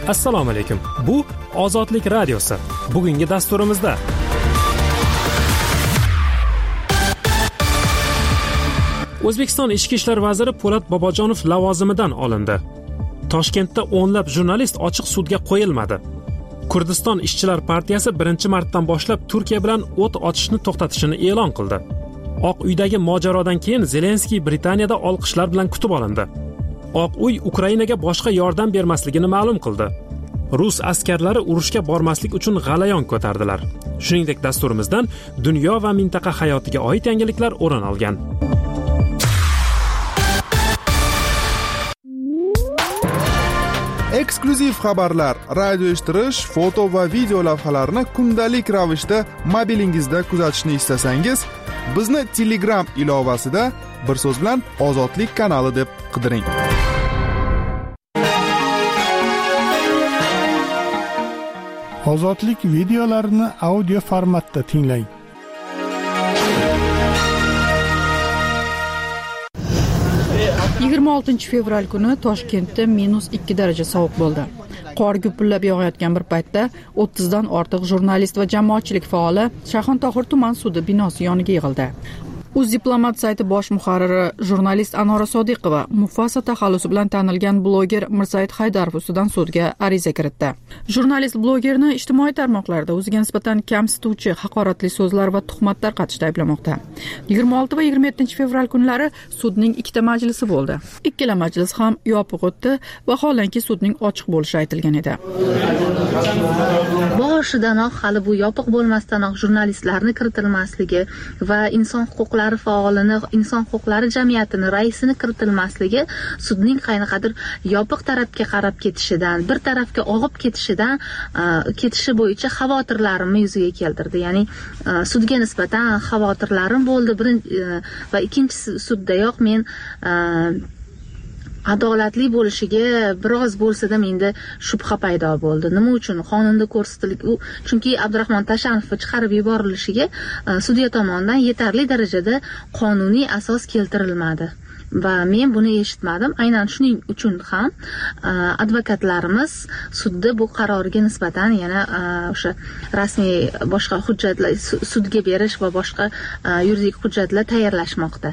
Assalomu alaykum. Bu Ozodlik radiosi. Bugungi dasturimizda O'zbekiston Ichki ishlar vaziri Po'lat Bobojonov lavozimidan olindi. Toshkentda o'nlab jurnalist ochiq sudga qo'yilmadi. Kurdiston ishchilar partiyasi birinchi martdan boshlab Turkiya bilan o't ochishni to'xtatishini e'lon qildi. Oq uydagi mojarodan keyin Zelenskiy Britaniyada olqishlar bilan kutib olindi. Oq uy Ukrainaga boshqa yordam bermasligini ma'lum qildi. Rus askarlari urushga bormaslik uchun g'alayon ko'tardilar. Shuningdek, dasturimizdan dunyo va mintaqa hayotiga oid yangiliklar o'rin olgan. Eksklyuziv xabarlar, radio eshittirish, foto va video lavhalarni kundalik ravishda mobilingizda kuzatishni istasangiz, bizni Telegram ilovasida bir so'z bilan Ozodlik kanali deb qidiring. Ozodlik videolarini audio formatda tinglang. -26 fevral kuni Toshkentda -2 daraja sovuq bo'ldi. Qor gupillab yog'ayotgan bir paytda 30 dan ortiq jurnalist va jamoatchilik faoli Shayxontohur tuman sudi binosi yoniga yig'ildi. Diplomat sayti bosh muharriri jurnalist Anora Sodiqova Mufasa taxallusi bilan tanilgan bloger Mirsaid Haydarov ustidan sudga ariza kiritdi. Jurnalist blogerni ijtimoiy tarmoqlarda o'ziga nisbatan kamsituvchi, haqoratli so'zlar va tuhmatlar qatishda ayblamoqda. 26 va 27 fevral kunlari sudning ikkita majlisi bo'ldi. Ikkala majlis ham yopiq o'tdi, vaholanki sudning ochiq bo'lishi aytilgan edi. Boshidanoq hali bu yopiq bo'lmasdanoq jurnalistlarni kiritilmasligi va inson huquqlari faolini, inson huquqlari jamiyatini raisini kiritilmasligi sudning qanaqadir yopiq tarafga qarab ketishidan, bir tarafga og'ib ketishidan ketishi bo'yicha xavotirlarimni yuzaga keltirdi. Ya'ni sudga nisbatan xavotirlarim bo'ldi. Va ikkinchisi suddayoq men adolatli bo'lishiga biroz bo'lsa-da menda shubha paydo bo'ldi. Nima uchun? Qonunda ko'rsatilgan chunki Abdurahmon Tashanov chiqarib yuborilishiga sudya tomonidan yetarli darajada qonuniy asos keltirilmadi. Va men buni eshitmadim. Aynan shuning uchun ham advokatlarimiz sudda bu qarorga nisbatan yana o'sha rasmiy boshqa hujjatlar sudga berish va boshqa yuridik hujjatlar tayyorlashmoqda.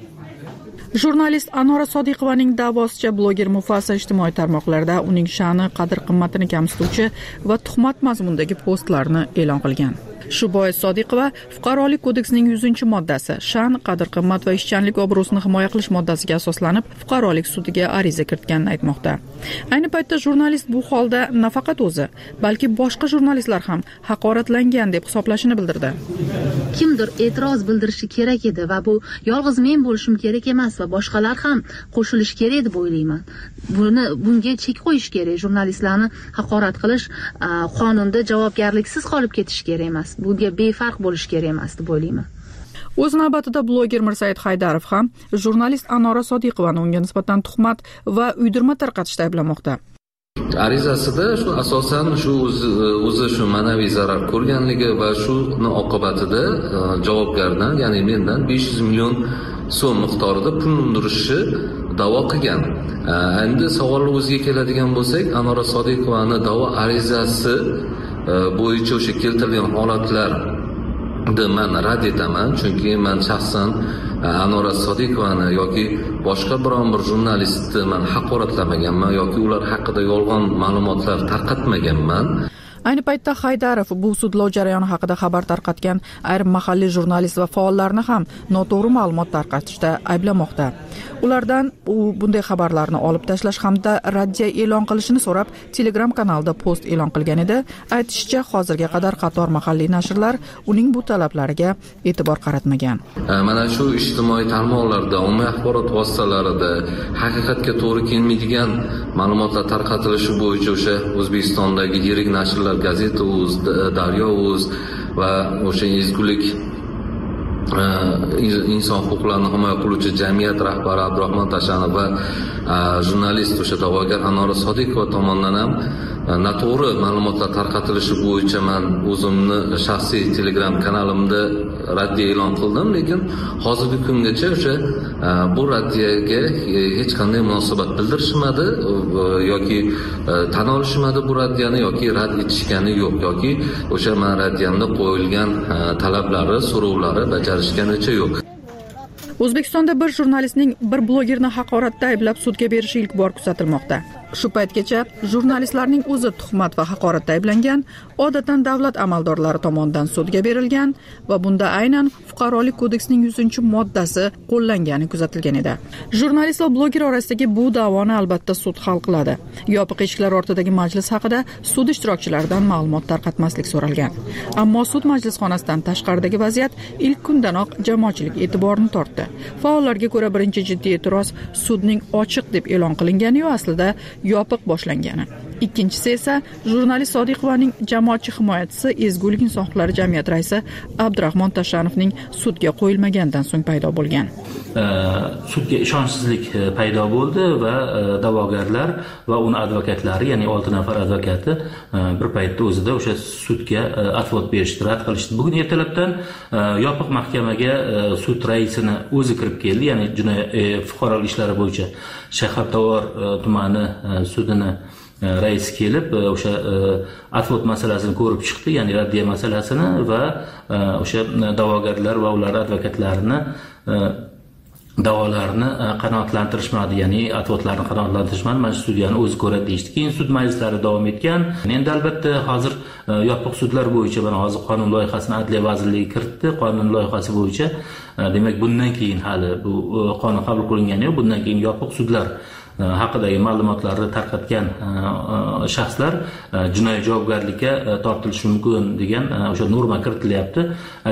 Jurnalist Anora Sodiqovaning da'vosicha bloger Mufasa ijtimoiy tarmoqlarda uning sha'ni, qadr-qimmatini kamsituvchi va tuhmat mazmundagi postlarni e'lon qilgan. Shu bois Sodiqova Fuqarolik kodeksining 100-moddasi sha'ni, qadr-qimmat va ishchanlik obro'sini himoya qilish moddasiga asoslanib fuqarolik sudiga ariza kiritganini aytmoqda. Ayni paytda jurnalist bu holda nafaqat o'zi, balki boshqa jurnalistlar ham haqoratlangan deb hisoblashini bildirdi. Kimdir e'tiroz bildirishi kerak edi va bu yolg'iz men bo'lishim kerak emas va boshqalar ham qo'shilish kerak deb o'ylayman. Bunga chek qo'yish kerak. Jurnalistlarni haqorat qilish qonunda javobgarliksiz qolib ketish kerak emas. Bunga befarq bo'lish kerak emas deb o'ylayman. O'z navbatida bloger Mirsaid Haydarov ham jurnalist Anora Sodiqovani unga nisbatan tuhmat va uydirma tarqatishda ayblamoqda. Arizasida shu asosan o'zi shu ma'naviy zarar ko'rganligi va shuni oqibatida javobgardan, ya'ni mendan 500 million so'm miqdorida pul undirishni da'vo qilgan. Endi savolni o'ziga keladigan bo'lsak, Anora Sodiqovani da'vo arizasi bo'yicha o'sha keltirilgan holatlarni men rad etaman, chunki men shaxsan Anora Sodiqovani yoki boshqa biron bir jurnalistni men haqoratlamaganman yoki ular haqida yolg'on ma'lumotlar tarqatmaganman. Ayni paytda Haydarov bu sudlov jarayoni haqida xabar tarqatgan ayrim mahalliy jurnalist va faollarni ham noto'g'ri ma'lumot tarqatishda ayblamoqda. Ulardan bunday xabarlarni olib tashlash hamda raddiya e'lon qilishini so'rab Telegram kanalida post e'lon qilgan edi. Aytishicha, hozirga qadar qator mahalliy nashrlar uning bu talablariga e'tibor qaratmagan. Mana shu ijtimoiy tarmoqlarda, ommaviy axborot vositalarida haqiqatga to'g'ri kelmaydigan ma'lumotlar tarqatilishi bo'yicha o'sha O'zbekistondagi yirik nashrlar Gazeta.uz, Daryo.uz va o'sha ezgulik inson huquqlarini himoya qiluvchi jamiyat rahbari Abdurahmon Tashanov va jurnalist o'sha da'vogar Anora Sodiqova tomonidan ham noto'g'ri ma'lumotlar tarqatilishi bo'yicha men o'zimni shaxsiy Telegram kanalimda raddiya e'lon qildim, lekin hozirgi kungacha o'sha bu raddiyaga hech qanday munosabat bildirishmadi yoki tan olishmadi bu raddiyani yoki rad etishgani yo'q yoki o'sha men raddiyamda qo'yilgan talablari, so'rovlari bajarishganicha yo'q. O'zbekistonda bir jurnalistning bir blogerni haqoratda ayblab sudga berishi ilk bor kuzatilmoqda. Shu paytgacha jurnalistlarning o'zi tuhmat va haqoratda ayblangan, odatdan davlat amaldorlari tomonidan sudga berilgan va bunda aynan Fuqarolik kodeksining 100-moddasi qo'llangani kuzatilgan edi. Jurnalist va bloger orasidagi bu da'voni albatta sud hal qiladi. Yopiq eshiklar ortidagi majlis haqida sud ishtirokchilaridan ma'lumot tarqatmaslik so'ralgan. Ammo sud majlisxonasidan tashqaridagi vaziyat ilk kundanoq jamoatchilik e'tiborini tortdi. Faollarga ko'ra birinchi jiddiy e'tiroz sudning ochiq deb e'lon qilingani-yu aslida yopiq boshlangani. Ikkinchisi esa jurnalist Sodiqovaning jamoatchi himoyachisi Ezgulik inson huquqlari jamiyati raisi Abdurahmon Tashanovning sudga qo'yilmaganidan so'ng paydo bo'lgan. Sudga ishonchsizlik paydo bo'ldi va da'vogarlar va uni advokatlari, ya'ni 6 nafar advokati bir paytda o'zida o'sha sudga advokat berishni rad qilishdi. Bugun ertalabdan yopiq mahkamaga sud raisini o'zi kirib keldi, ya'ni fuqarolik ishlari bo'yicha Shahartovor tumani sudini raisi kelib o'sha advokat masalasini ko'rib chiqdi, ya'ni raddiya masalasini va o'sha da'vogarlar va ular advokatlarini da'volarini qanoatlantirishmadi, ya'ni advokatlarni qanoatlantirishmadi, mana sudyani o'zi ko'radi deyishdi. Keyin sud majlislari davom etgan. Endi albatta hozir yopiq sudlar bo'yicha mana hozir qonun loyihasini Adliya vazirligi kiritdi. Qonun loyihasi bo'yicha demak bundan keyin hali bu qonun qabul qilingani yo'q. Bundan keyin yopiq sudlar haqidagi ma'lumotlarni tarqatgan shaxslar jinoiy javobgarlikka tortilishi mumkin degan o'sha norma kiritilyapti.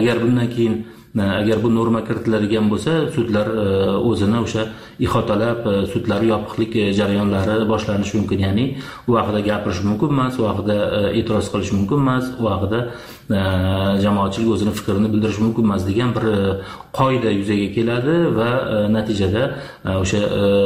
Agar bu norma kiritiladigan bo'lsa, sudlar o'zini o'sha ihotalab, sudlar yopiqlik jarayonlari boshlanishi mumkin, ya'ni u haqida gapirish mumkin emas, u haqida e'tiroz qilish mumkin emas, u haqida jamoatchilik o'zini fikrini bildirishi mumkin emas degan bir qoida yuzaga keladi va natijada o'sha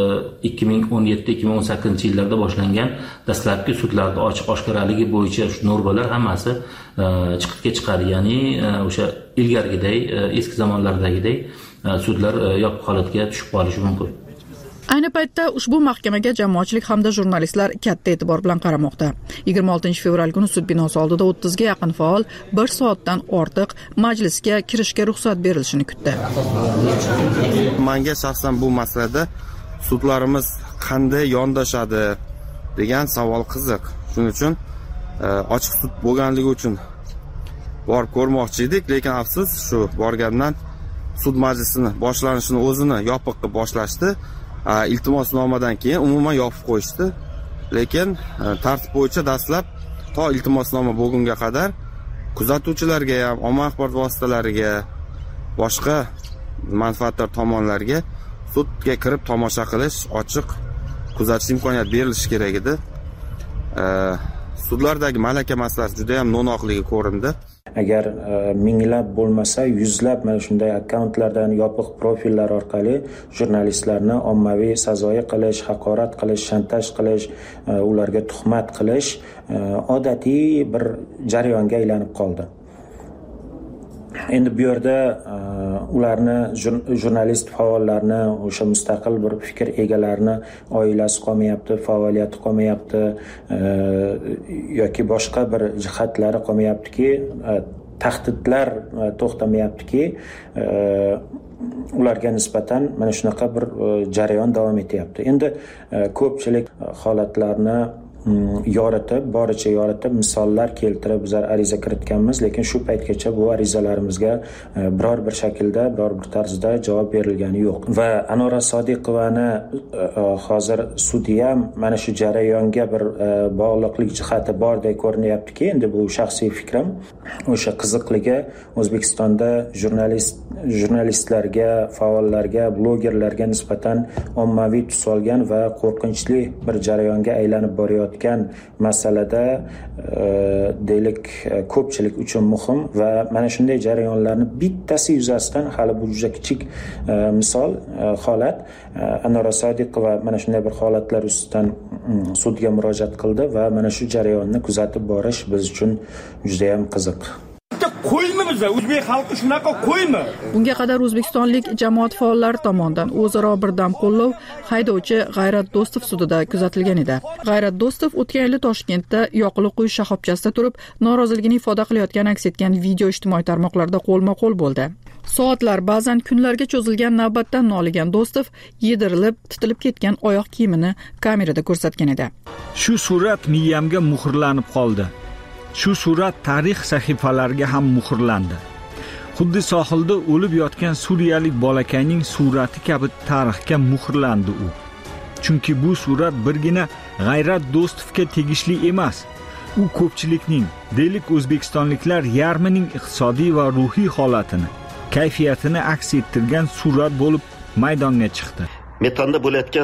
2017-2018 yillarda boshlangan dastlabki sudlarda ochiq oshkoraligi bo'yicha shu normalar hammasi chiqitga chiqadi, ya'ni o'sha ilgarigiday, eski zamonlardagidek sudlar yopiq holatga tushib qolishi mumkin. Ayni paytda ushbu mahkamaga jamoatchilik hamda jurnalistlar katta e'tibor bilan qaramoqda. 26 fevral kuni sud binosi oldida 30 ga yaqin faol 1 soatdan ortiq majlisga kirishga ruxsat berilishini kutdi. Menga shaxsan bu masalada sudlarimiz qanday yondashadi degan savol qiziq. Shuning uchun ochiq sud bo'lganligi uchun borib ko'rmoqchi edik, lekin afsus shu borgandan sud majlisini boshlanishini o'zini yopiq qilib boshlashdi. Iltimosnomadan keyin umuman yopib qo'yishdi. Lekin tartib bo'yicha dastlab to iltimosnoma bo'lgunga qadar kuzatuvchilarga ham, ommaviy axborot vositalariga, boshqa manfaatdor tomonlarga sudga kirib tomosha qilish, ochiq kuzatish imkoniyati berilishi kerak edi. Sudlardagi malaka masalasi juda ham no'noqligi ko'rindi. Agar minglab bo'lmasa yuzlab mana shunday akkauntlardan yopiq profillar orqali jurnalistlarni ommaviy sazoyi qilish, haqorat qilish, shantaj qilish, ularga tuhmat qilish odatiy bir jarayonga aylanib qoldi. Endi bu yerda ularni jurnalist faollarni, o'sha mustaqil bir fikr egalarini oilasi qolmayapti, faoliyati qolmayapti yoki boshqa bir jihatlari qolmayaptiki, tahdidlar to'xtamayaptiki, ularga nisbatan mana shunaqa bir jarayon davom etyapti. Endi ko'pchilik holatlarni boricha yoritib, misollar keltirib bizlar ariza kiritganmiz, lekin shu paytgacha bu arizalarimizga biror bir shaklda, biror bir tarzda javob berilgani yo'q. Va Anora Sodiqovani hozir sudya mana shu jarayonga bir bog'liqlik jihati bordek ko'rinyaptiki, endi bu shaxsiy fikrim, o'sha qiziqligi O'zbekistonda jurnalistlarga, faollarga, blogerlarga nisbatan ommaviy tus olgan va qo'rqinchli bir jarayonga aylanib borayotgan bo'layotgan masalada deylik ko'pchilik uchun muhim va mana shunday jarayonlarni bittasi yuzasidan hali bu juda kichik misol holat Anora Sodiqova mana shunday bir holatlar ustidan sudga murojaat qildi va mana shu jarayonni kuzatib borish biz uchun juda ham qiziq. Qo'ymi biz o'zbek xalqi shunaqa qo'ymi? Bunga qadar o'zbekistonlik jamoat faollari tomonidan o'zaro birdam qo'llov haydovchi G'ayrat Do'stov sudida kuzatilgan edi. G'ayrat Do'stov o'tgan yili Toshkentda yoqilib qo'yish shoxobchasida turib, noroziligini ifoda qilayotgani aks etgan video ijtimoiy tarmoqlarda qo'lma-qo'l bo'ldi. Soatlar, ba'zan kunlarga cho'zilgan navbatdan noligan Do'stov yedirilib, titilib ketgan oyoq kiyimini kamerada ko'rsatgan edi. Shu surat miyamga muhrlanib qoldi. Shu surat tarix sahifalariga ham muhrlandi. Xuddi sohilda o'lib yotgan suriyalik bolakayning surati kabi tarixga muhrlandi u. Chunki bu surat birgina G'ayrat Do'stovga tegishli emas. U ko'pchilikning, deylik o'zbekistonliklar yarmining iqtisodiy va ruhiy holatini, kayfiyatini aks ettirgan surat bo'lib maydonga chiqdi. Metonda bo'layotgan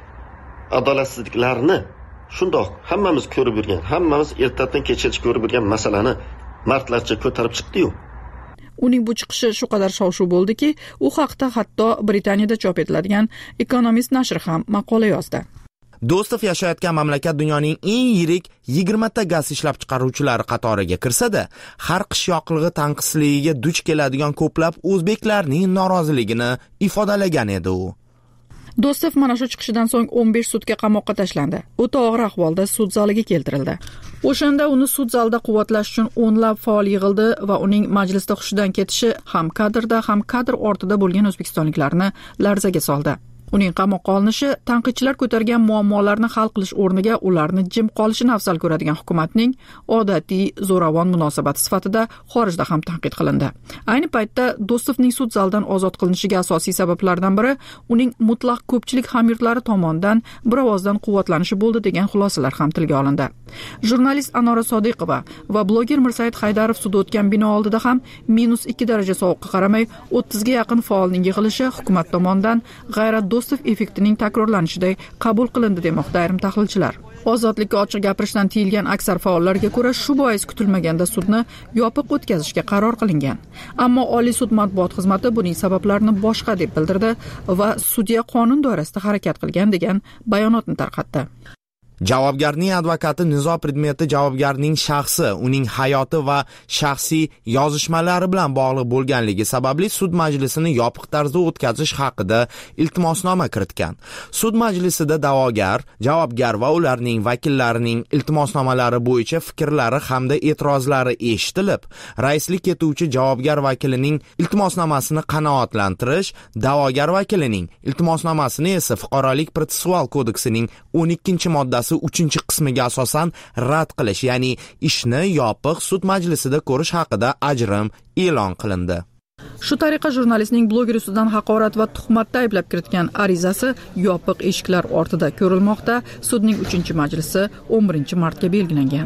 adolatsizliklarni shundoq hammamiz ko'rib yurgan, hammamiz ertadan kechgacha ko'rib yurgan masalani martlarcha ko'tarib chiqdi-yu. Uning bu chiqishi shu qadar shov-shuv bo'ldiki, u haqda hatto Britaniyada chop etiladigan Economist nashri ham maqola yozdi. Do'stov yashayotgan mamlakat dunyoning eng yirik 20 ta gaz ishlab chiqaruvchilari qatoriga kirsa-da, har qish yoqilg'i tanqisligiga duch keladigan ko'plab o'zbeklarning noroziligini ifodalagan edi u. Do'stov mana shu chiqishidan so'ng 15 sutka qamoqqa tashlandi. O'ta og'ir ahvolda sud zaliga keltirildi. O'shanda uni sud zalida quvvatlash uchun o'nlab faol yig'ildi va uning majlisda hushidan ketishi ham kadrda, ham kadr ortida bo'lgan o'zbekistonliklarni larzaga soldi. Uning qamoqqa olinishi tanqidchilar ko'targan muammolarni hal qilish o'rniga ularni jim qolishini afzal ko'radigan hukumatning odatiy zo'ravon munosabati sifatida xorijda ham tanqid qilindi. Ayni paytda Do'stovning sud zalidan ozod qilinishiga asosiy sabablardan biri uning mutlaq ko'pchilik hamyurtlari tomonidan bir ovozdan quvvatlanishi bo'ldi degan xulosalar ham tilga olindi. Jurnalist Anora Sodiqova va bloger Mirsaid Haydarov sud o'tgan bino oldida ham -2 daraja sovuqqa qaramay 30 ga yaqin faolning yig'ilishi hukumat tomonidan G'ayrat Do'stov effektining takrorlanishiday qabul qilindi demoqda ayrim tahlilchilar. Ozodlikka ochiq gapirishdan tiyilgan aksar faollarga ko'ra shu bois kutilmaganda sudni yopiq o'tkazishga qaror qilingan. Ammo Oliy sud matbuot xizmati buning sabablarini boshqa deb bildirdi va sudya qonun doirasida harakat qilgan degan bayonotni tarqatdi. Javobgarning advokati nizo predmeti javobgarning shaxsi, uning hayoti va shaxsiy yozishmalari bilan bog'liq bo'lganligi sababli sud majlisini yopiq tarzda o'tkazish haqida iltimosnoma kiritgan. Sud majlisida da'vogar, javobgar va ularning vakillarining iltimosnomalari bo'yicha fikrlari hamda e'tirozlari eshitilib, raislik etuvchi javobgar vakilining iltimosnomasini qanoatlantirish, da'vogar vakilining iltimosnomasini esa Fuqarolik protsessual kodeksining 12-moddasi 3-qismiga asosan rad qilish, ya'ni ishni yopiq sud majlisida ko'rish haqida ajrim e'lon qilindi. Shu tariqa jurnalistning bloger ustidan haqorat va tuhmatda ayblab kiritgan arizasi yopiq eshiklar ortida ko'rilmoqda. Sudning 3-majlisi 11-martga belgilangan.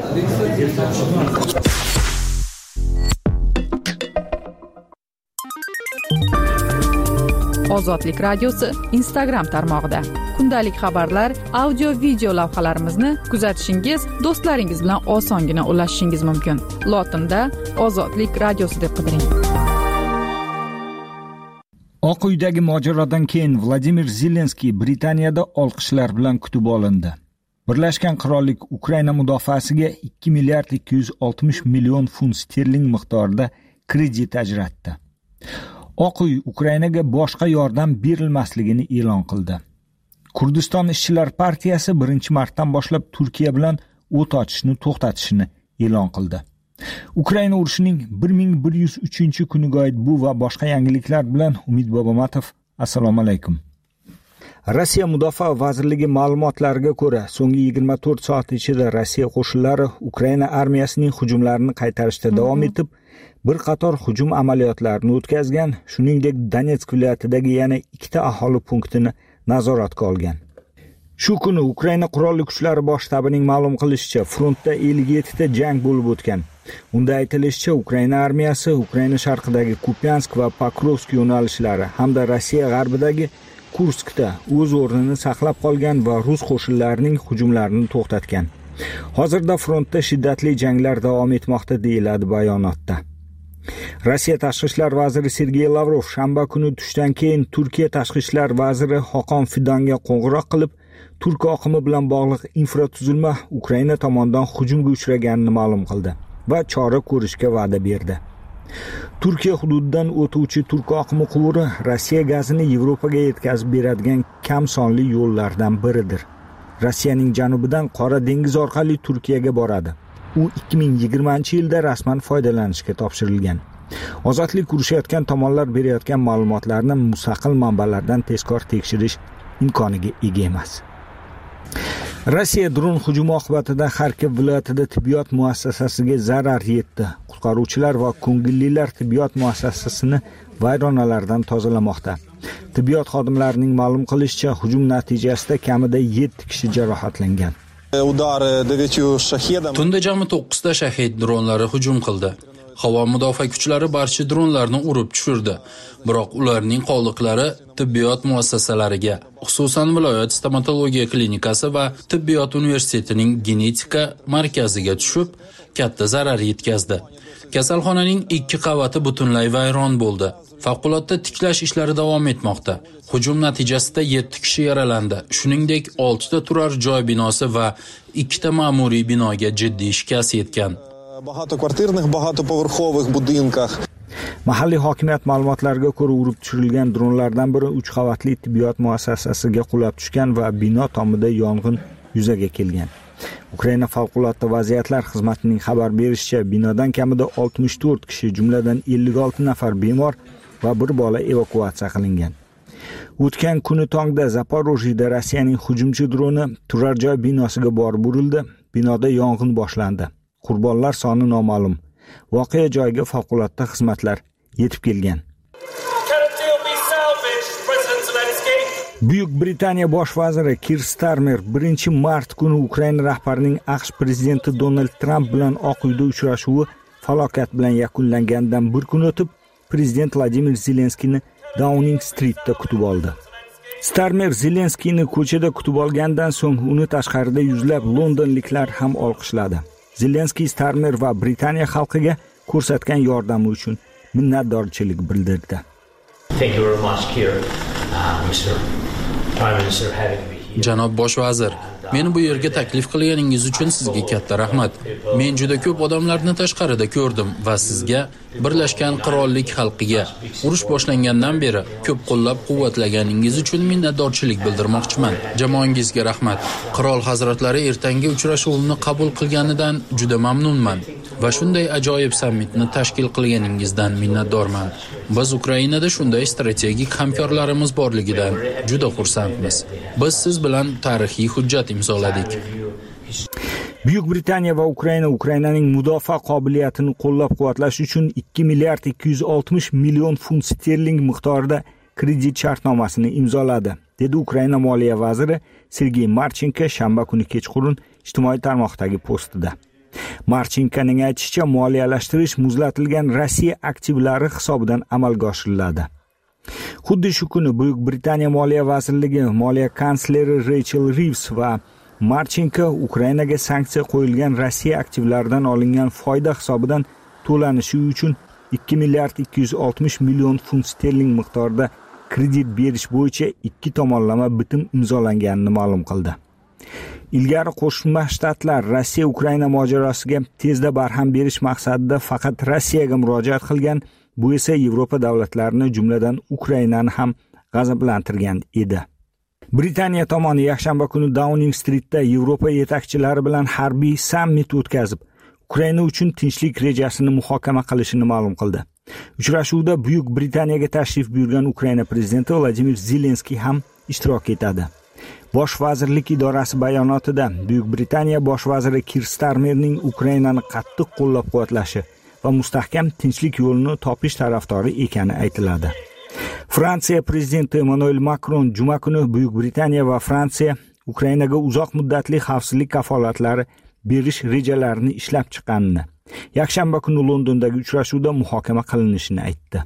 Ozodlik radiosi Instagram tarmog'ida kundalik xabarlar, audio-video lavhalarimizni kuzatishingiz, do'stlaringiz bilan osongina ulashishingiz mumkin. Lotinda Ozodlik radiosi deb qidiring. Oq uydagi mojarodan keyin Vladimir Zelenskiy Britaniyada olqishlar bilan kutib olindi. Birlashgan Qirollik Ukraina mudofaasiga 2 milliard 260 million funt sterling miqdorida kredit ajratdi. Oq uy Ukrainaga boshqa yordam berilmasligini e'lon qildi. Kurdiston ishchilar partiyasi 1-martdan boshlab Turkiya bilan o't ochishni to'xtatishini e'lon qildi. Ukraina urushining 1103-kuniga oid bu va boshqa yangiliklar bilan Umid Bobomatov. Assalomu alaykum. Rossiya Mudofaa vazirligi ma'lumotlariga ko'ra, so'nggi 24 soat ichida Rossiya qo'shinlari Ukraina armiyasining hujumlarini qaytarishda davom etib, bir qator hujum amaliyotlarini o'tkazgan, shuningdek Donetsk viloyatidagi yana 2 aholi punktini nazoratga olgan. Shu kuni Ukraina qurolli kuchlari bosh shtabining ma'lum qilishicha, frontda 57 ta jang bo'lib o'tgan. Unda aytilishicha, Ukraina armiyasi Ukraina sharqidagi Kupiansk va Pokrovsk yo'nalishlari hamda Rossiya g'arbidagi Kurskda o'z o'rnini saqlab qolgan va rus qo'shinlarining hujumlarini to'xtatgan. Hozirda frontda shiddatli janglar davom etmoqda deyiladi bayonotda. Rossiya tashqi ishlar vaziri Sergey Lavrov shanba kuni tushdan keyin Turkiya tashqi ishlar vaziri Hakan Fidanga qo'ng'iroq qilib, turk oqimi bilan bog'liq infratuzilma Ukraina tomonidan hujumga uchraganini ma'lum qildi va chora ko'rishga va'da berdi. Turkiya hududidan o'tuvchi turk oqimi quvuri Rossiya gazini Yevropaga yetkazib beradigan kam sonli yo'llardan biridir. Rossiyaning janubidan Qora dengiz orqali Turkiyaga boradi. U 2020-yilda rasman foydalanishga topshirilgan. Ozodlik urushayotgan tomonlar berayotgan ma'lumotlarni mustaqil manbalardan tezkor tekshirish imkoniga ega emas. Rossiya dron hujumi oqibatida Xarkov viloyatida tibbiyot muassasasiga zarar yetdi. Qutqaruvchilar va ko'ngillilar tibbiyot muassasasini vayronalardan tozalamoqda. Tibbiyot xodimlarining ma'lum qilishicha, hujum natijasida kamida 7 kishi jarohatlangan. Tunda jami 9 ta shahid dronlari hujum qildi. Havo mudofaa kuchlari barcha dronlarni urib tushirdi. Biroq ularning qoldiqlari tibbiyot muassasalariga, xususan viloyat stomatologiya klinikasi va tibbiyot universitetining genetika markaziga tushib, katta zarar yetkazdi. Kasalxonaning 2 qavati butunlay vayron bo'ldi. Favqulodda tiklash ishlari davom etmoqda. Hujum natijasida 7 kishi yaralandi. Shuningdek, 6 ta turar joy binosi va 2 ta ma'muriy binoga jiddiy shikast yetgan. Mahalliy hokimiyat ma'lumotlariga ko'ra, urib tushirilgan dronlardan biri 3 qavatli tibbiyot muassasasiga qulab tushgan va bino tomida yong'in yuzaga kelgan. Ukraina favqulodda vaziyatlar xizmatining xabar berishicha, binodan kamida 64 kishi, jumladan 56 nafar bemor va bir bola evakuatsiya qilingan. O'tgan kuni tongda Zaporojyeda Rossiyaning hujumchi droni turar joy binosiga borib urildi. Binoda yong'in boshlandi. Qurbonlar soni noma'lum. Voqea joyiga favqulodda xizmatlar yetib kelgan. Buyuk Britaniya bosh vaziri Keir Starmer 1-mart kuni Ukraina rahbarining AQSh prezidenti Donald Trump bilan Oq uyda uchrashuvi falokat bilan yakunlanganidan bir kun o'tib, prezident Vladimir Zelenskiyni Downing Streetda kutib oldi. Starmer Zelenskiyni ko'chada kutib olgandan so'ng uni tashqarida yuzlab londonliklar ham olqishladi. Zelenskiy Starmer va Britaniya xalqiga ko'rsatgan yordami uchun minnatdorchilik bildirdi. Thank you very much, Keir, Mr. Prime Minister, having me here. Janob bosh vazir, meni bu yerga taklif qilganingiz uchun sizga katta rahmat. Men juda ko'p odamlarni tashqarida ko'rdim va sizga, Birlashgan Qirollik xalqiga urush boshlangandan beri ko'p qo'llab-quvvatlaganingiz uchun minnatdorchilik bildirmoqchiman. Jamoangizga rahmat. Qirol hazratlari ertangi uchrashuvimni qabul qilganidan juda mamnunman va shunday ajoyib sammitni tashkil qilganingizdan minnatdorman. Biz Ukrainada shunday strategik hamkorlarimiz borligidan juda xursandmiz. Biz siz bilan tarixiy hujjat imzoladik. Buyuk Britaniya va Ukrainaning mudofaa qobiliyatini qo'llab-quvvatlash uchun 2 milliard 260 million funt sterling miqdorida kredit shartnomasini imzoladi, dedi Ukraina moliya vaziri Sergey Marchenko shanba kuni kechqurun ijtimoiy tarmoqdagi postida. Marchenkoning aytishicha, moliyalashtirish muzlatilgan Rossiya aktivlari hisobidan amalga oshiriladi. Xuddi shu kuni Buyuk Britaniya moliya vazirligi moliya kansleri Rachel Reeves va Marchenko Ukrainaga sanksiya qo'yilgan Rossiya aktivlaridan olingan foyda hisobidan to'lanishi uchun 2 milliard 260 million funt sterling miqdorida kredit berish bo'yicha 2 tomonlama bitim imzolanganini ma'lum qildi. Ilgari Qo'shma Shtatlar Rossiya Ukraina mojarosiga tezda barham berish maqsadida faqat Rossiyaga murojaat qilgan, bu esa Yevropa davlatlarini, jumladan Ukrainani ham g'azablantirgan edi. Britaniya tomoni yakshanba kuni Downing Streetda Yevropa yetakchilari bilan harbiy sammit o'tkazib, Ukraina uchun tinchlik rejasini muhokama qilishini ma'lum qildi. Uchrashuvda Buyuk Britaniyaga tashrif buyurgan Ukraina prezidenti Vladimir Zelenskiy ham ishtirok etadi. Bosh vazirlik idorasi bayonotida Buyuk Britaniya bosh vaziri Keir Starmerning Ukrainani qattiq qo'llab-quvvatlashi va mustahkam tinchlik yo'lini topish tarafdori ekani aytiladi. Fransiya prezidenti Emmanuel Macron juma kuni Buyuk Britaniya va Fransiya Ukrainaga uzoq muddatli xavfsizlik kafolatlari berish rejalarini ishlab chiqqanini, yakshanba kuni Londondagi uchrashuvda muhokama qilinishini aytdi.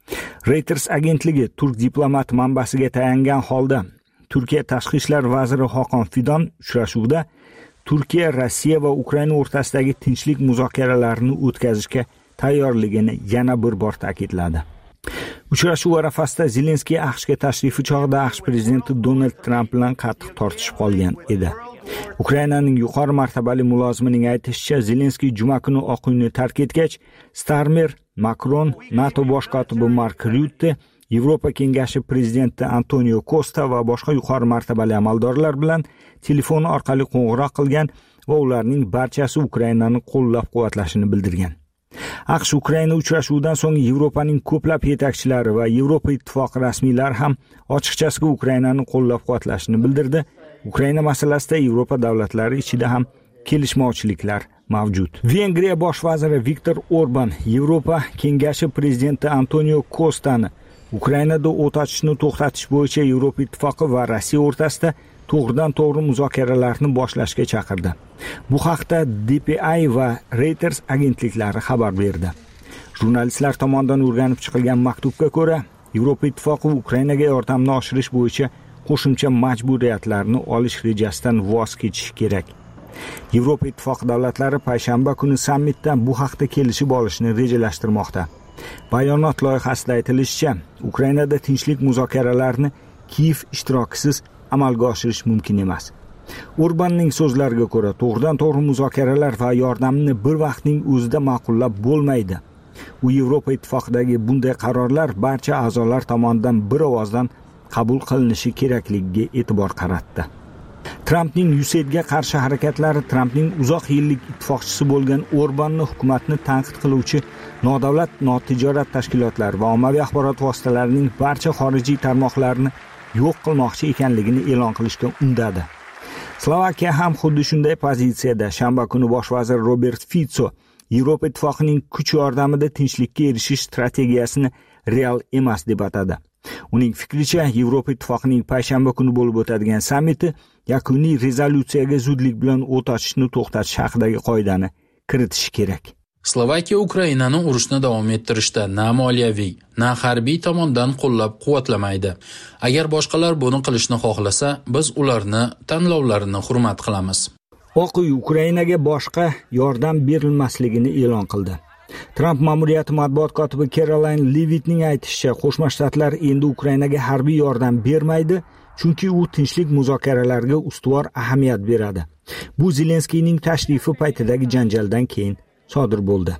Reuters agentligi turk diplomat manbasiga tayangan holda Turkiya tashqi ishlar vaziri Hakan Fidan uchrashuvda Turkiya, Rossiya va Ukraina o'rtasidagi tinchlik muzokaralarini o'tkazishga tayyorligini yana bir bor ta'kidladi. Uchrashuv arafasida Zelenskiy AQShga tashrifi chog'ida AQSh prezidenti Donald Tramp bilan qattiq tortishib qolgan edi. Ukrainaning yuqori martabali mulozimining aytishicha, Zelenskiy juma kuni Oq uyni tark etgach, Starmer, Macron, NATO bosh kotibi Mark Rutte, Yevropa kengashi prezidenti Antonio Costa va boshqa yuqori martabali amaldorlar bilan telefon orqali qo'ng'iroq qilgan va ularning barchasi Ukrainani qo'llab-quvvatlashini bildirgan. AQSh Ukraina uchrashuvidan so'ng Yevropaning ko'plab yetakchilari va Yevropa ittifoqi rasmiylari ham ochiqchasiga Ukrainani qo'llab-quvvatlashini bildirdi. Ukraina masalasida Yevropa davlatlari ichida ham kelishmovchiliklar mavjud. Vengriya bosh vaziri Viktor Orban Yevropa kengashi prezidenti Antonio Costani Ukrainada o't ochishni to'xtatish bo'yicha Yevropa ittifoqi va Rossiya o'rtasida to'g'ridan-to'g'ri muzokaralarni boshlashga chaqirdi. Bu haqda DPI va Reuters agentliklari xabar berdi. Jurnalistlar tomonidan o'rganib chiqilgan maktubga ko'ra, Yevropa ittifoqi Ukrainaga yordamni oshirish bo'yicha qo'shimcha majburiyatlarni olish rejasidan voz kechishi kerak. Yevropa ittifoqi davlatlari payshanba kuni sammitdan bu haqda kelishib olishni rejalashtirmoqda. Bayonot loyihasida aytilishicha, Ukrainada tinchlik muzokaralarini Kiyev ishtirokisiz amalga oshirish mumkin emas. Orbanning so'zlariga ko'ra, to'g'ridan-to'g'ri muzokaralar va yordamni bir vaqtning o'zida ma'qullab bo'lmaydi. U Yevropa ittifoqidagi bunday qarorlar barcha a'zolar tomonidan bir ovozdan qabul qilinishi kerakligiga e'tibor qaratdi. Trampning USAIDga qarshi harakatlari Trampning uzoq yillik ittifoqchisi bo'lgan Orbanni hukumatni tanqid qiluvchi nodavlat notijorat tashkilotlari va ommaviy axborot vositalarining barcha xorijiy tarmoqlarini yo'q qilmoqchi ekanligini e'lon qilishga undadi. Slovakiya ham xuddi shunday pozitsiyada. Shanba kuni bosh vazir Robert Fico Yevropa ittifoqining kuch yordamida tinchlikka erishish strategiyasini real emas deb atadi. Uning fikricha, Yevropa ittifoqining payshanba kuni bo'lib o'tadigan sammiti yakuniy rezolyutsiyaga zudlik bilan o't ochishni to'xtatish haqidagi qoidani kiritishi kerak. Slovakiya Ukrainani urushni davom ettirishda na moliyaviy, na harbiy tomondan qo'llab-quvvatlamaydi. Agar boshqalar buni qilishni xohlasa, biz ularni tanlovlarini hurmat qilamiz. Oq uy Ukrainaga boshqa yordam berilmasligini e'lon qildi. Tramp ma'muriyati matbuot kotibi Caroline Levittning aytishicha, Qo'shma Shtatlar endi Ukrainaga harbiy yordam bermaydi, chunki u tinchlik muzokaralariga ustuvor ahamiyat beradi. Bu Zelenskiyning tashrifi paytidagi janjaldan keyin sodir bo'ldi.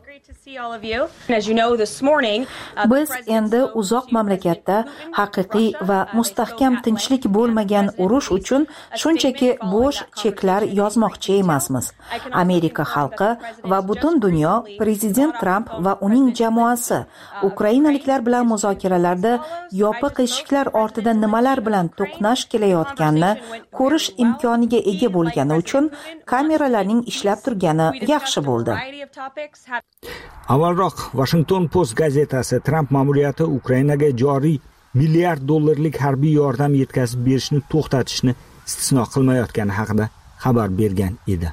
Biz endi uzoq mamlakatda haqiqiy va mustahkam tinchlik bo'lmagan urush uchun shunchaki bo'sh cheklar yozmoqchi emasmiz. Amerika xalqi va butun dunyo prezident Tramp va uning jamoasi ukrainaliklar bilan muzokaralarda yopiq eshiklar ortida nimalar bilan to'qnash kelayotganini ko'rish imkoniga ega bo'lgani uchun kameralarning ishlab turgani yaxshi bo'ldi. Avvalroq Washington Post gazetasi Tramp ma'muriyati Ukrainaga joriy $1 milliard harbiy yordam yetkazib berishni to'xtatishni istisno qilmayotgani haqida xabar bergan edi.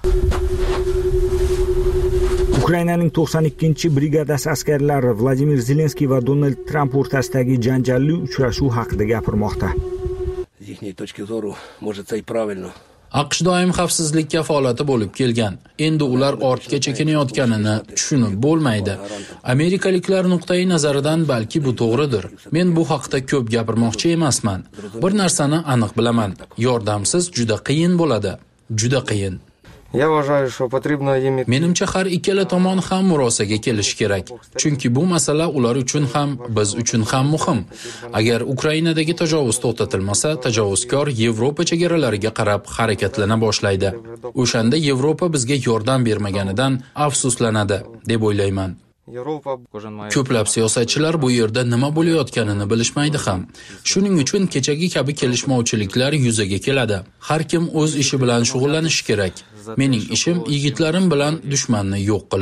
Ukrainaning 92-brigadasi askarlari Vladimir Zelenskiy va Donald Tramp o'rtasidagi janjalli uchrashuv haqida gapirmoqda. AQSh doim xavfsizlik kafolati bo'lib kelgan. Endi ular ortga chekinayotganini tushunib bo'lmaydi. Amerikaliklar nuqtai nazaridan balki bu to'g'ridir. Men bu haqda ko'p gapirmoqchi emasman. Bir narsani aniq bilaman. Yordamsiz juda qiyin bo'ladi. Juda qiyin. Menimcha har ikkala tomon ham murosaga kelishi kerak. Chunki bu masala ular uchun ham, biz uchun ham muhim. Agar Ukrainadagi tajovuz to'xtatilmasa, tajovuzkor Yevropa chegaralariga qarab harakatlana boshlaydi. O'shanda Yevropa bizga yordam bermaganidan afsuslanadi, deb o'ylayman. Ko'plab siyosatchilar bu yerda nima bo'layotganini bilishmaydi ham. Shuning uchun kechagi kabi kelishmovchiliklar yuzaga keladi. Har kim o'z ishi bilan shug'ullanishi kerak. Mening ishim yigitlarim bilan dushmanni yo'q qilish.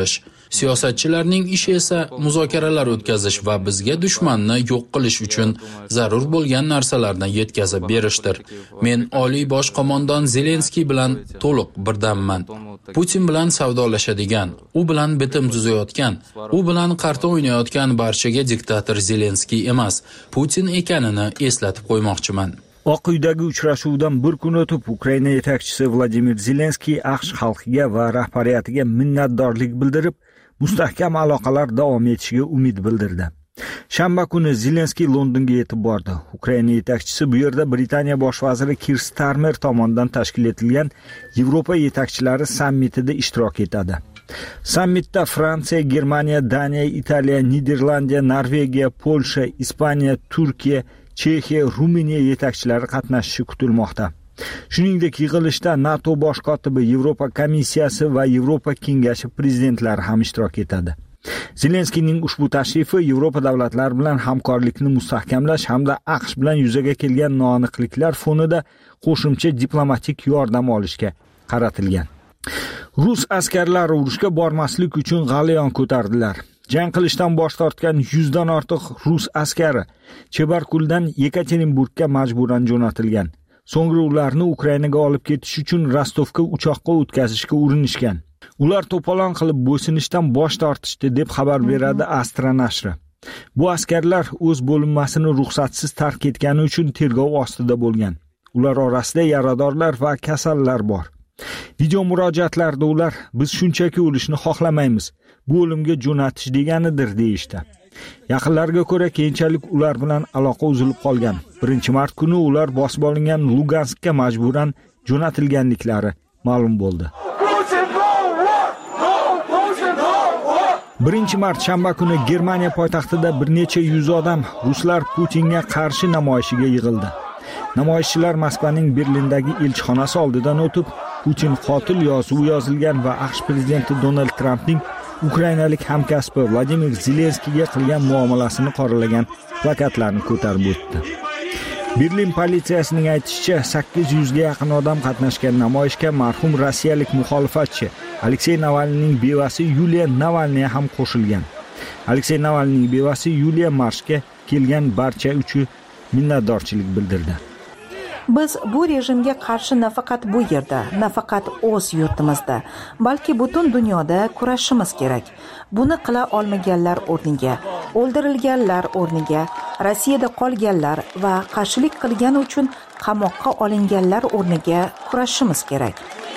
Siyosatchilarning ishi esa muzokaralar o'tkazish va bizga dushmanni yo'q qilish uchun zarur bo'lgan narsalarni yetkazib berishdir. Men oliy bosh qo'mondon Zelenskiy bilan to'liq birdamman. Putin bilan savdolashadigan, u bilan bitim tuzayotgan, u bilan qarta o'ynayotgan barchaga diktator Zelenskiy emas, Putin ekanini eslatib qo'ymoqchiman. Oq uydagi uchrashuvdan bir kun o'tib Ukraina yetakchisi Vladimir Zelenskiy AQSh xalqiga va rahbariyatiga minnatdorlik bildirib, mustahkam aloqalar davom etishiga umid bildirdi. Shanba kuni Zelenskiy Londonga yetib bordi. Ukraina yetakchisi bu yerda Britaniya bosh vaziri Keir Starmer tomonidan tashkil etilgan Yevropa yetakchilari sammitida ishtirok etadi. Sammitda Fransiya, Germaniya, Daniya, Italiya, Niderlandiya, Norvegiya, Polsha, Ispaniya, Turkiya, Chexiya, Ruminiya yetakchilari qatnashishi kutilmoqda. Shuningdek, yig'ilishda NATO bosh kotibi, Yevropa komissiyasi va Yevropa kengashi prezidentlari ham ishtirok etadi. Zelenskiyning ushbu tashrifi Yevropa davlatlari bilan hamkorlikni mustahkamlash hamda AQSh bilan yuzaga kelgan noaniqliklar fonida qo'shimcha diplomatik yordam olishga qaratilgan. Rus askarlari urushga bormaslik uchun g'alayon ko'tardilar. Jang qilishdan bosh tortgan 100 dan ortiq rus askari Chebarkuldan Yekaterinburgga majburan jo'natilgan. So'ngra ularni Ukrainaga olib ketish uchun Rostovga uchoqqa o'tkazishga urinishgan. Ular to'polon qilib bo'ysunishdan bosh tortishdi deb xabar beradi Astra nashri. Bu askarlar o'z bo'linmasini ruxsatsiz tark etgani uchun tergov ostida bo'lgan. Ular orasida yaradorlar va kasallar bor. Video murojaatlarda ular biz shunchaki o'lishni xohlamaymiz, bu o'limga jo'natish deganidir deyishdi. Yaqinlarga ko'ra keyinchalik ular bilan aloqa uzilib qolgan. 1-mart kuni ular bosib olingan Luganskka majburan jo'natilganliklari ma'lum bo'ldi. 1-mart shanba kuni Germaniya poytaxtida bir necha yuz odam ruslar Putinga qarshi namoyishiga yig'ildi. Namoyishchilar Moskvaning Berlindagi elchixonasi oldidan o'tib, Putin qotil yozuvi yozilgan va AQSh prezidenti Donald Trampning ukrainalik hamkasbi Vladimir Zelenskiyga qilgan muomalasini qoralagan plakatlarni ko'tarib o'tdi. Berlin politsiyasining aytishicha, 800 ga yaqin odam qatnashgan namoyishga marhum rossiyalik muxolifatchi Aleksey Navalniyning bevasi Yuliya Navalniya ham qo'shilgan. Aleksey Navalniyning bevasi Yuliya marshga kelgan barcha uchun minnatdorchilik bildirdi. Biz bu rejimga qarshi nafaqat bu yerda, nafaqat o'z yurtimizda, balki butun dunyoda kurashishimiz kerak. Buni qila olmaganlar o'rniga, o'ldirilganlar o'rniga, Rossiyada qolganlar va qarshilik qilgani uchun qamoqqa olinganlar o'rniga kurashishimiz kerak.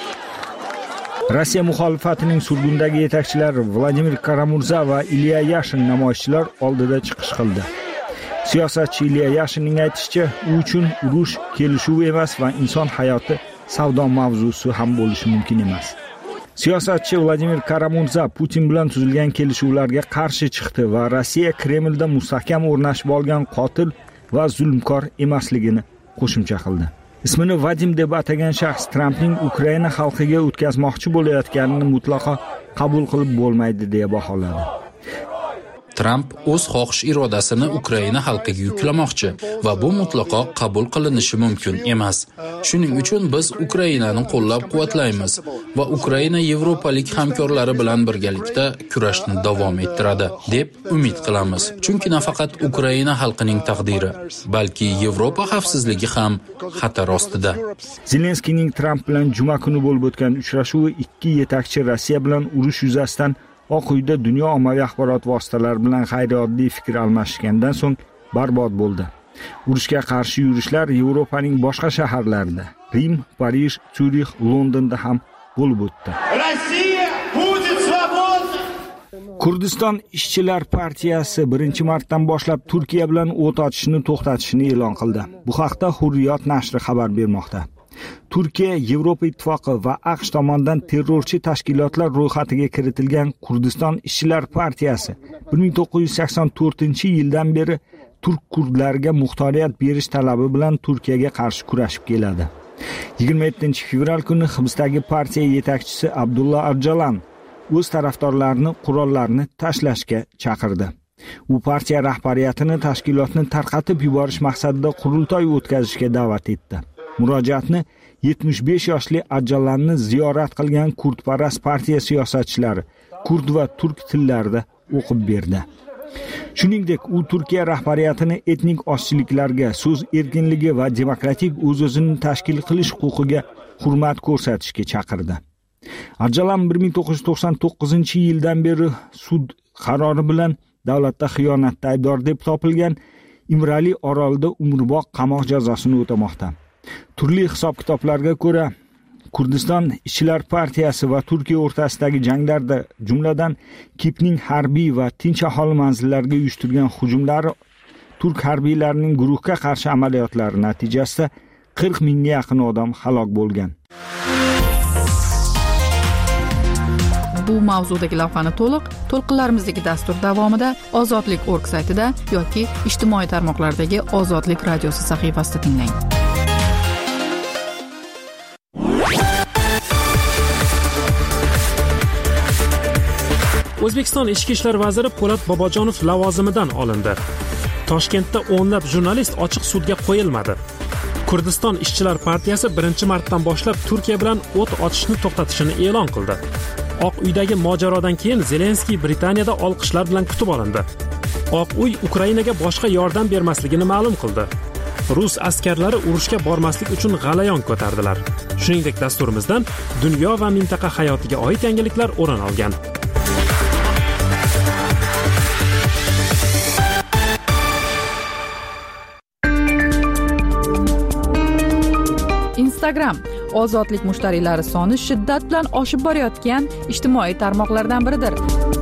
Rossiya muxolifatining surgundagi yetakchilari Vladimir Karamurza va Ilya Yashin namoyishchilar oldida chiqish qildi. Siyosatchi Ilya Yashinning aytishicha, u uchun urush kelishuv emas va inson hayoti savdo mavzusi ham bo'lishi mumkin emas. Siyosatchi Vladimir Karamurza Putin bilan tuzilgan kelishuvlarga qarshi chiqdi va Rossiya Kremlda mustahkam o'rnashib olgan qotil va zulmkor emasligini qo'shimcha qildi. Ismini Vadim deb atagan shaxs Trampning Ukraina xalqiga o'tkazmoqchi bo'layotganini mutlaqo qabul qilib bo'lmaydi deya baholadi. Tramp o'z xohish irodasini Ukraina xalqiga yuklamoqchi va bu mutlaqo qabul qilinishi mumkin emas. Shuning uchun biz Ukrainani qo'llab-quvvatlaymiz va Ukraina yevropalik hamkorlari bilan birgalikda kurashni davom ettiradi deb umid qilamiz. Chunki nafaqat Ukraina xalqining taqdiri, balki Yevropa xavfsizligi ham xatar ostida. Zelenskiyning Tramp bilan juma kuni bo'lib o'tgan uchrashuvi ikki yetakchi Rossiya bilan urush yuzasidan Oq uyda dunyo ommaviy axborot vositalari bilan g'ayrioddiy fikr almashgandan so'ng barbod bo'ldi. Urushga qarshi yurishlar Yevropaning boshqa shaharlarida, Rim, Parij, Syurix, Londonda ham bo'lib o'tdi. Kurdiston ishchilar partiyasi 1-martdan boshlab Turkiya bilan o't ochishni to'xtatishni e'lon qildi. Bu haqda Hurriyot nashri xabar bermoqda. Turkiya Yevropa ittifoqi va AQSh tomonidan terrorchi tashkilotlar ro'yxatiga kiritilgan Kurdiston ishchilar partiyasi 1984-yildan beri turk kurdlariga muxtoriyat berish talabi bilan Turkiyaga qarshi kurashib keladi. 27-fevral kuni hibsdagi partiya yetakchisi Abdulla Arjalan o'z tarafdorlarini qurollarni tashlashga chaqirdi. U partiya rahbariyatini tashkilotni tarqatib yuborish maqsadida qurultoy o'tkazishga da'vat etdi. Murojaatni 75 yoshli Ajallanni ziyorat qilgan kurdparast partiya siyosatchilari kurd va turk tillarida o'qib berdi. Shuningdek, u Turkiya rahbariyatini etnik ozchiliklarga, so'z erkinligi va demokratik o'z-o'zini tashkil qilish huquqiga hurmat ko'rsatishga chaqirdi. Arjalam 1999-yildan beri sud qarori bilan davlatda xiyonatda aybdor deb topilgan Imrali orolida umrbod qamoq jazosini o'tamoqda. Turli hisob-kitoblarga ko'ra, Kurdiston Ishchilar partiyasi va Turkiya o'rtasidagi janglarda, jumladan Kipning harbiy va tinch aholi manzillariga uyushtirgan hujumlari turk harbiylarining guruhga qarshi amaliyotlari natijasida 40 mingga yaqin odam halok bo'lgan. Bu mavzudagi lavhani to'lqinlarimizdagi dastur davomida Ozodlik.org saytida yoki ijtimoiy tarmoqlardagi Ozodlik radiosi sahifasida tinglang. O'zbekiston Ichki ishlar vaziri Po'lat Bobojonov lavozimidan olindi. Toshkentda o'nlab jurnalist ochiq sudga qo'yilmadi. Kurdiston Ishchilar partiyasi 1-martdan boshlab Turkiya bilan o't ochishni to'xtatishini e'lon qildi. Oq uydagi mojarodan keyin Zelenskiy Britaniyada olqishlar bilan kutib olindi. Oq uy Ukrainaga boshqa yordam bermasligini ma'lum qildi. Rus askarlari urushga bormaslik uchun g'alayon ko'tardilar. Shuningdek, dasturimizdan dunyo va mintaqa hayotiga oid yangiliklar o'rin olgan. Instagram ozodlik mushtariylari soni shiddat bilan oshib borayotgan ijtimoiy tarmoqlardan biridir.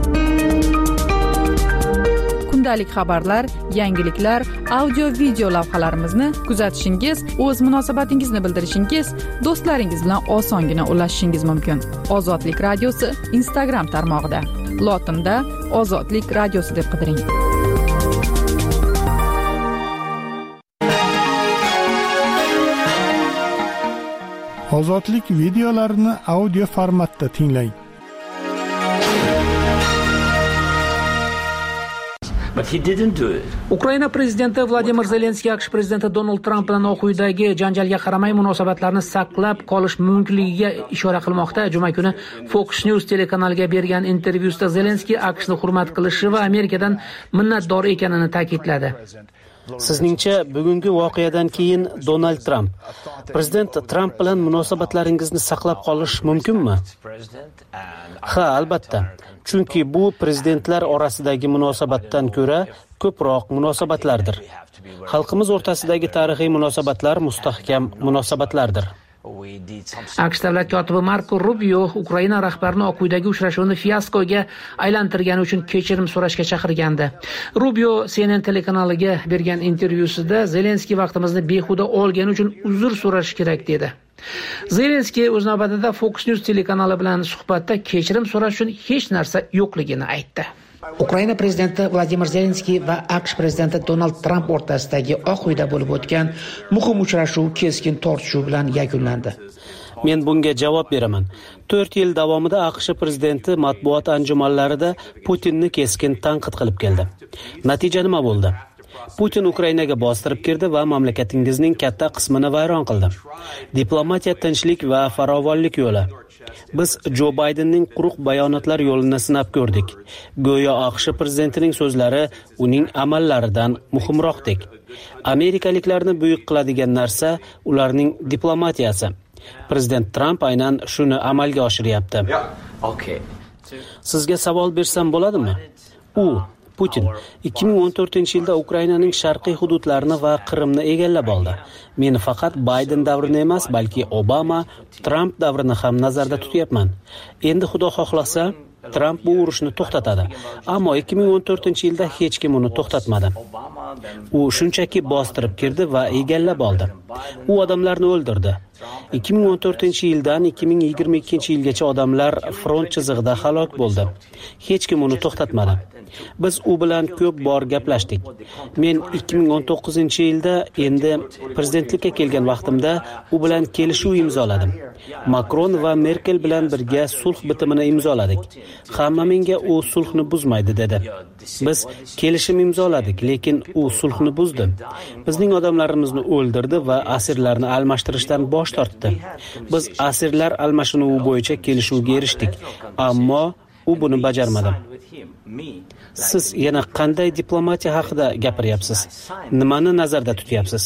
Kundalik xabarlar, yangiliklar, audio-video lavhalarimizni kuzatishingiz, o'z munosabatingizni bildirishingiz, do'stlaringiz bilan osongina ulashishingiz mumkin. Ozodlik radiosi Instagram tarmog'ida. Lotinda Ozodlik radiosi deb qidiring. Ozodlik videolarini audio formatda tinglang. But he didn't do it. Ukraina prezidenti Vladimir Zelenskiy AQSh prezidenti Donald Tramp bilan Oq uydagi janjalga qaramay munosabatlarni saqlab qolish mumkinligiga ishora qilmoqda. Juma kuni Fox News telekanaliga bergan intervyusida Zelenskiy AQShni hurmat qilishi va Amerikadan minnatdor ekanini ta'kidladi. Sizningcha bugungi voqeadan keyin Donald Tramp prezident Tramp bilan munosabatlaringizni saqlab qolish mumkinmi? Ha, albatta. Chunki bu prezidentlar orasidagi munosabatdan ko'ra ko'proq munosabatlardir. Xalqimiz o'rtasidagi tarixiy munosabatlar mustahkam munosabatlardir. AQSh davlat kotibi Marko Rubio Ukraina rahbarini Oq uydagi uchrashuvni fiaskoga aylantirgani uchun kechirim so'rashga chaqirgandi. Rubio CNN telekanaliga bergan intervyusida Zelenskiy vaqtimizni behuda olgani uchun uzr so'rash kerak dedi. Zelenskiy o'z navbatida Fox News telekanali bilan suhbatda kechirim so'rash uchun hech narsa yo'qligini aytdi. Ukraina prezidenti Vladimir Zelenskiy va AQSh prezidenti Donald Tramp o'rtasidagi Oq uyda bo'lib o'tgan muhim uchrashuv keskin tortishuv bilan yakunlandi. Men bunga javob beraman. 4 yil davomida AQSh prezidenti matbuot anjumanlarida Putinni keskin tanqid qilib keldi. Natija nima bo'ldi? Putin Ukrainaga bostirib kirdi va mamlakatingizning katta qismini vayron qildi. Diplomatiya tinchlik va farovonlik yo'li. Biz Jo Baydenning quruq bayonotlar yo'lini sinab ko'rdik. Go'yo AQSh prezidentining so'zlari uning amallaridan muhimroqdek. Amerikaliklarni buyuk qiladigan narsa ularning diplomatiyasi. Prezident Tramp aynan shuni amalga oshiryapti. Sizga savol bersam bo'ladimi? Putin 2014-yilda Ukrainaning sharqiy hududlarini va Qrimni egallab oldi. Men faqat Bayden davrini emas, balki Obama, Tramp davrini ham nazarda tutyapman. Endi Xudo xohlasa, Tramp bu urushni to'xtatadi. Ammo 2014-yilda hech kim uni to'xtatmadi. U shunchaki bostirib kirdi va egallab oldi. U odamlarni o'ldirdi. 2014-yildan 2022-yilgacha odamlar front chizig'ida halok bo'ldi. Hech kim uni to'xtatmadi. Biz u bilan ko'p bor gaplashdik. Men 2019-yilda endi prezidentlikka kelgan vaqtimda u bilan kelishuv imzoladim. Makron va Merkel bilan birga sulh bitimini imzoladik. Hamma menga u sulhni buzmaydi dedi. Biz kelishim imzoladik, lekin u sulhni buzdi. Bizning odamlarimizni o'ldirdi va asirlarni almashtirishdan bosh tortdi. Biz asirlar almashinuvi bo'yicha kelishuvga erishdik, ammo u buni bajarmadi. Siz yana qanday diplomatiya haqida gapiryapsiz? Nimani nazarda tutyapsiz?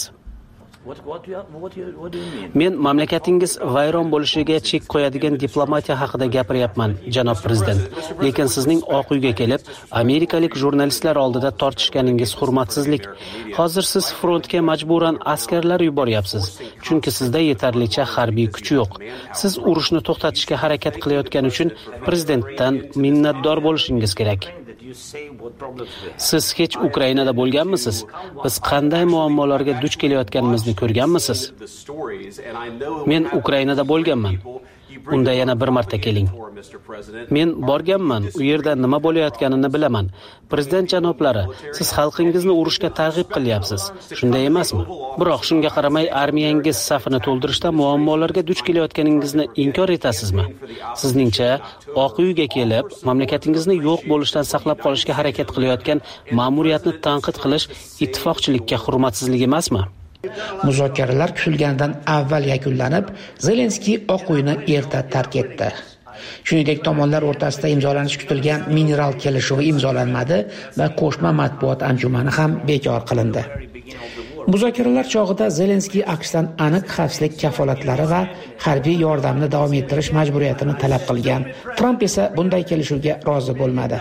Men mamlakatingiz vayron bo'lishiga chek qo'yadigan diplomatiya haqida gapiryapman, janob prezident. Lekin sizning Oq uyga kelib, amerikalik jurnalistlar oldida tortishganingiz hurmatsizlik. Hozir siz frontga majburan askarlar yuboryapsiz, chunki sizda yetarlicha harbiy kuch yo'q. Siz urushni to'xtatishga harakat qilayotgani uchun prezidentdan minnatdor bo'lishingiz kerak. Siz hech Ukrainada bo'lganmisiz? Biz qanday muammolarga duch kelayotganimizni ko'rganmisiz? Men Ukrainada bo'lganman. Unda yana bir marta keling. Men borganman, u yerda nima bo'layotganini bilaman. Prezident janoblari, siz xalqingizni urushga targ'ib qilyapsiz. Shunday emasmi? Biroq shunga qaramay armiyangiz safini to'ldirishda muammolarga duch kelayotganingizni inkor etasizmi? Sizningcha, Oq uyga kelib, mamlakatingizni yo'q bo'lishdan saqlab qolishga harakat qilayotgan ma'muriyatni tanqid qilish ittifoqchilikka hurmatsizlik emasmi? Muzokaralar kutilganidan avval yakunlanib, Zelenskiy Oq uyni erta tark etdi. Shuningdek, tomonlar o'rtasida imzolanishi kutilgan mineral kelishuvi imzolanmadi va qo'shma matbuot anjumani ham bekor qilindi. Muzokaralar chog'ida Zelenskiy AQShdan aniq xavfsizlik kafolatlari va harbiy yordamni davom ettirish majburiyatini talab qilgan. Tramp esa bunday kelishuvga rozi bo'lmadi.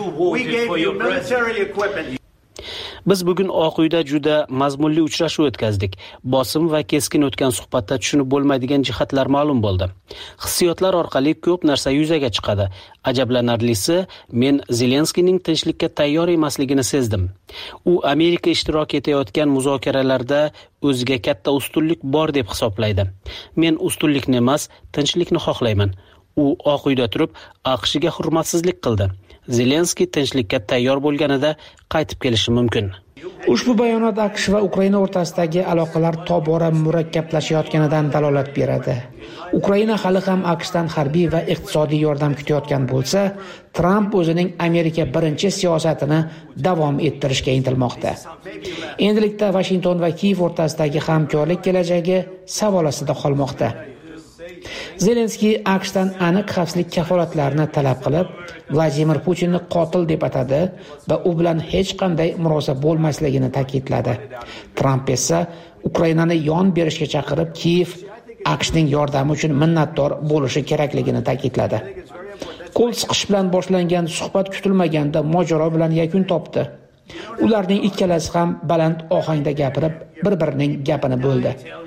Biz bugun Oq uyda juda mazmunli uchrashuv o'tkazdik. Bosim va keskin o'tgan suhbatda tushunib bo'lmaydigan jihatlar ma'lum bo'ldi. Hissiyotlar orqali ko'p narsa yuzaga chiqadi. Ajablanarlisi, men Zelenskiyning tinchlikka tayyor emasligini sezdim. U Amerika ishtirok etayotgan muzokaralarda o'ziga katta ustunlik bor deb hisoblaydi. Men ustunlikni emas, tinchlikni xohlayman. U Oq uyda turib, AQShga hurmatsizlik qildi. Zelenskiy tinchlikka tayyor bo'lganida qaytib kelishi mumkin. Ushbu bayonot AQSh va Ukraina o'rtasidagi aloqalar tobora murakkablashayotganidan dalolat beradi. Ukraina hali ham AQShdan harbiy va iqtisodiy yordam kutayotgan bo'lsa, Tramp o'zining Amerika birinchi siyosatini davom ettirishga intilmoqda. Endilikda Washington va Kiyev o'rtasidagi hamkorlik kelajagi savol ostida qolmoqda. Zelenskiy AQShdan aniq xavfsizlik kafolatlarini talab qilib, Vladimir Putinni qotil deb atadi va u bilan hech qanday murosa bo'lmasligini ta'kidladi. Tramp esa Ukrainani yon berishga chaqirib, Kiyev AQShning yordami uchun minnatdor bo'lishi kerakligini ta'kidladi. Qo'l siqish bilan boshlangan suhbat kutilmaganda mojaro bilan yakun topdi. Ularning ikkalasi ham baland ohangda gapirib, bir-birining gapini bo'ldi.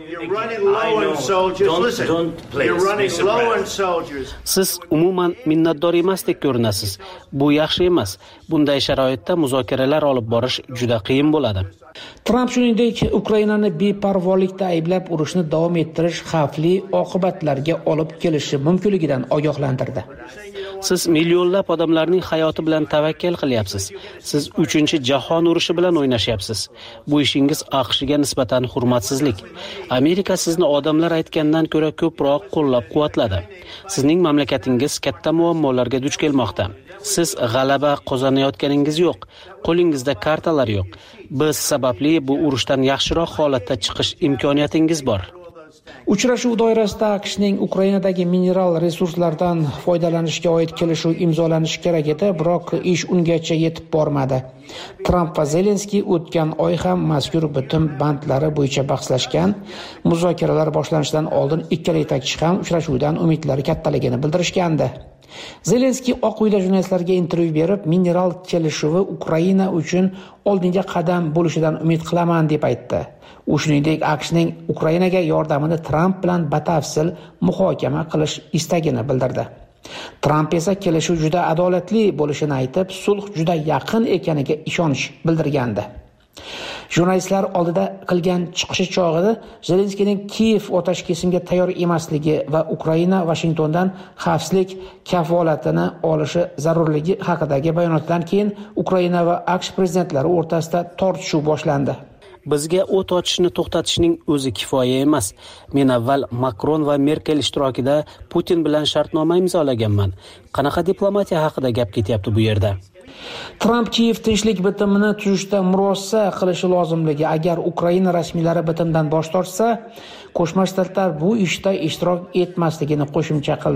Siz umuman minnatdor emasdek ko'rinasiz. Bu yaxshi emas. Bunday sharoitda muzokaralar olib borish juda qiyin bo'ladi. Tramp shuningdek Ukrainani beparvolikda ayblab, urushni davom ettirish xavfli oqibatlarga olib kelishi mumkinligidan ogohlantirdi. Siz millionlab odamlarning hayoti bilan tavakkal qilyapsiz. Siz 3-jahon urushi bilan o'ynashyapsiz. Bu ishingiz AQShga nisbatan hurmatsizlik. Amerika sizni odamlar aytgandan ko'ra ko'proq qo'llab-quvvatladi. Sizning mamlakatingiz katta muammolarga duch kelmoqda. Siz g'alaba qozonayotganingiz yo'q. Qo'lingizda kartalar yo'q. Biz sababli bu urushdan yaxshiroq holatda chiqish imkoniyatingiz bor. Uchrashuv doirasida AQShning Ukrainadagi mineral resurslardan foydalanishga oid kelishuv imzolanishi kerak edi, biroq ish ungacha yetib bormadi. Tramp va Zelenskiy o'tgan oy ham mazkur bitim bandlari bo'yicha bahslashgan. Muzokaralar boshlanishidan oldin ikkala yetakchi ham uchrashuvdan umidlari kattaligini bildirishgandi. Zelenskiy Oq uyda jurnalistlarga intervyu berib, mineral kelishuvi Ukraina uchun oldinga qadam bo'lishidan umid qilaman deb aytdi. U shuningdek AQShning Ukrainaga yordamini Tramp bilan batafsil muhokama qilish istagini bildirdi. Tramp esa kelishuv juda adolatli bo'lishini aytib, sulh juda yaqin ekaniga ishonch bildirgandi. Jurnalistlar oldida qilgan chiqishi chog'ida Zelenskiyning Kiyev otash kesimga tayyor emasligi va Ukraina Washingtondan xavfsizlik kafolatini olishi zarurligi haqidagi bayonotdan keyin Ukraina va AQSh prezidentlari o'rtasida tortishuv boshlandi. Bizga o't ochishni to'xtatishning o'zi kifoya emas. Men avval Makron va Merkel ishtirokida Putin bilan shartnoma imzolaganman. Qanaqa diplomatiya haqida gap ketyapti bu yerda? Tramp Kiyev tinchlik bitimini tuzishda murosa qilishi lozimligi, agar Ukraina rasmiylari bitimdan bosh tortsa, Qo'shma Shtatlar bu ishda ishtirok etmasligini qo'shimcha qildi.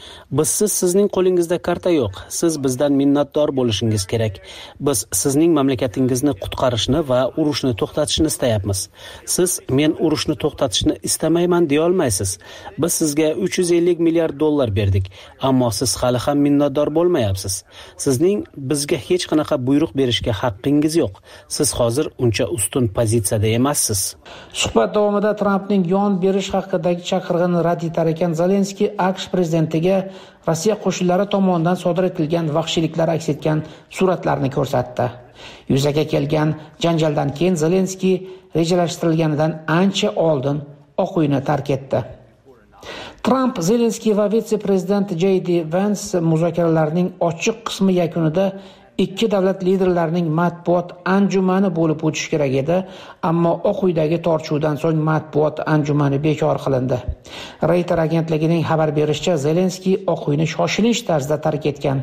Bizsiz sizning qo'lingizda karta yo'q. Siz bizdan minnatdor bo'lishingiz kerak. Biz sizning mamlakatingizni qutqarishni va urushni to'xtatishni istayapmiz. Siz men urushni to'xtatishni istamayman deya olmaysiz. Biz sizga 350 milliard dollar berdik, ammo siz hali ham minnatdor bo'lmayapsiz. Sizning bizga hech qanaqa buyruq berishga haqqingiz yo'q. Siz hozir uncha ustun pozitsiyada emassiz. Suhbat davomida Trampning yon berish haqidagi chaqirig'ini rad etar ekan Zelenskiy AQSh prezidentiga Rossiya qo'shinlari tomonidan sodir etilgan vahshiyliklar aks etgan suratlarni ko'rsatdi. Yuzaga kelgan janjaldan keyin Zelenskiy rejalashtirilganidan ancha oldin Oq uyni tark etdi. Tramp, Zelenskiy va vitse-prezident JD Vance muzokaralarning ochiq qismi yakunida ikki davlat liderlarining matbuot anjumani bo'lib o'tishi kerak edi, ammo Oq uydagi tortishuvdan so'ng matbuot anjumani bekor qilindi. Reuters agentligining xabar berishicha, Zelenskiy Oq uyni shoshilinch tarzda tark etgan.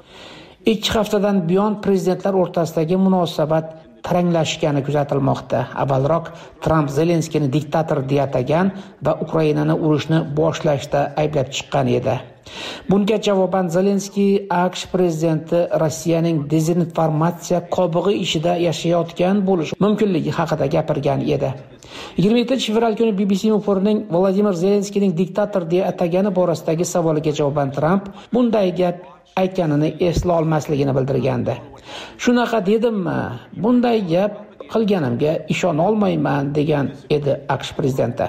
2 haftadan buyon prezidentlar o'rtasidagi munosabat taranglashgani kuzatilmoqda. Avvalroq Tramp Zelenskiyni diktator deya atagan va Ukrainani urushni boshlashda ayblab chiqqan edi. Bunga javoban Zelenskiy AQSh prezidenti Rossiyaning dezinformatsiya qobig'i ichida yashayotgan bo'lishi mumkinligi haqida gapirgan edi. 27-fevral kuni BBC muxbirining Vladimir Zelenskiyning diktator deya atagani borasidagi savoliga javoban Tramp bunday gap aytganini esla olmasligini bildirgandi. Shunaqa dedimmi? Bunday gap qilganimga ishona olmayman degan edi AQSh prezidenti.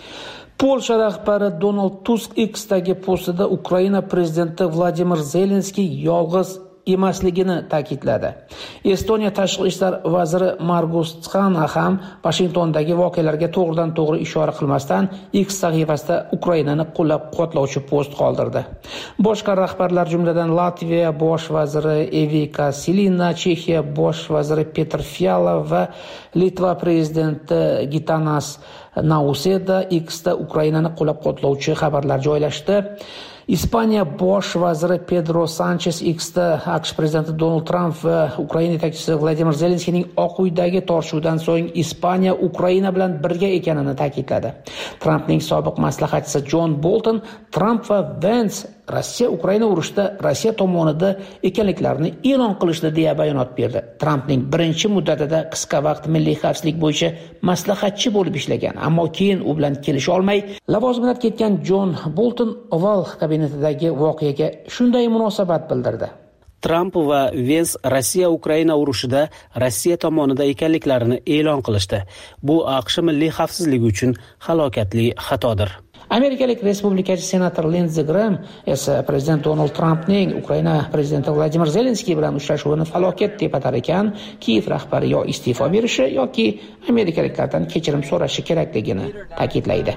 Polsha rahbari Donald Tusk X'dagi postida Ukraina prezidenti Vladimir Zelenskiy yolg'iz emasligini ta'kidladi. Estoniya tashqi ishlar vaziri Margus Tsxana ham Washingtondagi voqealarga to'g'ridan-to'g'ri ishora qilmasdan X sahifasida Ukrainani qo'llab-quvvatlovchi post qoldirdi. Boshqa rahbarlar jumladan Latviya bosh vaziri Evika Silina, Chexiya bosh vaziri Petr Fiala va Litva prezidenti Gitanas Nauseda X'da Ukrainani qo'llab-quvvatlovchi xabarlar joylashdi. Ispaniya bosh vaziri Pedro Sanchez X'da AQSh prezidenti Donald Trump va Ukraina yetakchisi Vladimir Zelenskiyning Oq uydagi tortishuvdan so'ng Ispaniya Ukraina bilan birga ekanini ta'kidladi. Trumpning sobiq maslahatchisi John Bolton Trump va Vance Rossiya Ukraina urushida Rossiya tomonida ekanliklarini e'lon qilishdi deya bayonot berdi. Trumpning birinchi muddatida qisqa vaqt milliy xavfsizlik bo'yicha maslahatchi bo'lib ishlagan, ammo keyin u bilan kelisha olmay lavozimidan ketgan John Bolton Oval kabinetidagi voqeaga shunday munosabat bildirdi. Tramp va Vance Rossiya-Ukraina urushida Rossiya tomonida ekanliklarini e'lon qilishdi. Bu AQSh milliy xavfsizligi uchun halokatli xatodir. Amerikalik respublikachi senator Lindsey Graham esa prezident Donald Trampning Ukraina prezidenti Vladimir Zelenskiy bilan uchrashuvini falokat deb atar ekan, Kiyev rahbari yo iste'fo berishi yoki amerikaliklardan kechirim so'rashi kerakligini ta'kidlaydi.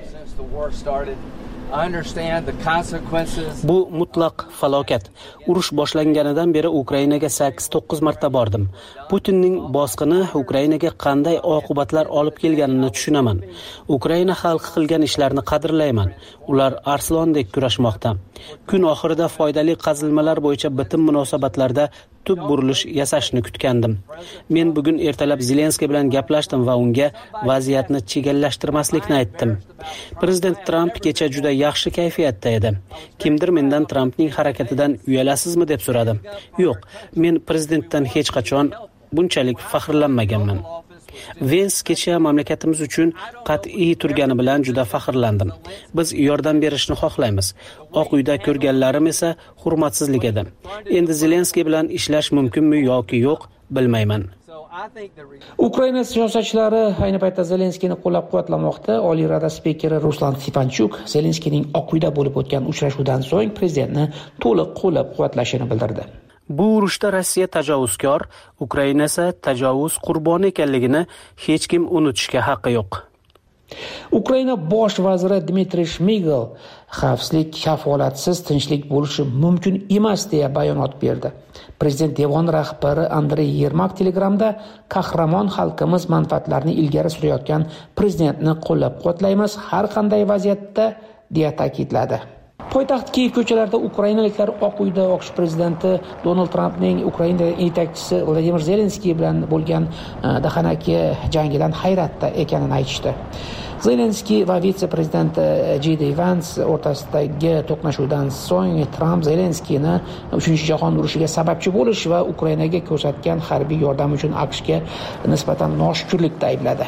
Bu mutlaq falokat. Urush boshlanganidan beri Ukrainaga 8-9 marta bordim. Putinning bosqini Ukrainaga qanday oqibatlar olib kelganini tushunaman. Ukraina xalqi qilgan ishlarni qadrlayman. Ular arslondek kurashmoqda. Kun oxirida foydali qazilmalar bo'yicha bitim munosabatlarda tub burilish yasashni kutgandim. Men bugun ertalab Zelenskiy bilan gaplashdim va unga vaziyatni chigallashtirmaslikni aytdim. Prezident Tramp kecha juda yaxshi kayfiyatda edi. Kimdir mendan Trampning harakatidan uyalasizmi deb so'radi. Yo'q, men prezidentdan hech qachon bunchalik faxrlanmaganman. Vance kecha mamlakatimiz uchun qat'iy turgani bilan juda faxrlandim. Biz yordam berishni xohlaymiz. Oq uyda ko'rganlarim esa hurmatsizlik edi. Endi Zelenskiy bilan ishlash mumkinmi yoki yo'q, bilmayman. Ukraina siyosatchilari ayni paytda Zelenskiyni qo'llab-quvvatlamoqda. Oliy Rada spikeri Ruslan Stefanchuk Zelenskiyning Oq uyda bo'lib o'tgan uchrashuvdan so'ng prezidentni to'liq qo'llab-quvvatlashini bildirdi. Bu urushda Rossiya tajovuzkor, Ukraina esa tajovuz qurboni ekanligini hech kim unutishga haqqi yo'q. Ukraina bosh vaziri Dmitriy Shmigel xavfsizlik kafolatsiz tinchlik bo'lishi mumkin emas deya bayonot berdi. Prezident devon rahbari Andrey Yermak Telegramda qahramon xalqimiz manfaatlarini ilgari surayotgan prezidentni qo'llab-quvvatlaymiz har qanday vaziyatda deya ta'kidladi. Poytaxt Kiyev ko'chalarida ukrainaliklar Oq uyda AQSh prezidenti Donald Trampning Ukraina yetakchisi Vladimir Zelenskiy bilan bo'lgan dahanaki jangidan hayratda ekanini aytishdi. Zelenskiy va vitse-prezidenti J.D. Vance o'rtasidagi to'qnashuvdan so'ng Tramp Zelenskiyni 3-jahon urushiga sababchi bo'lish va Ukrainaga ko'rsatgan harbiy yordam uchun AQShga nisbatan noshukrlikda aybladi.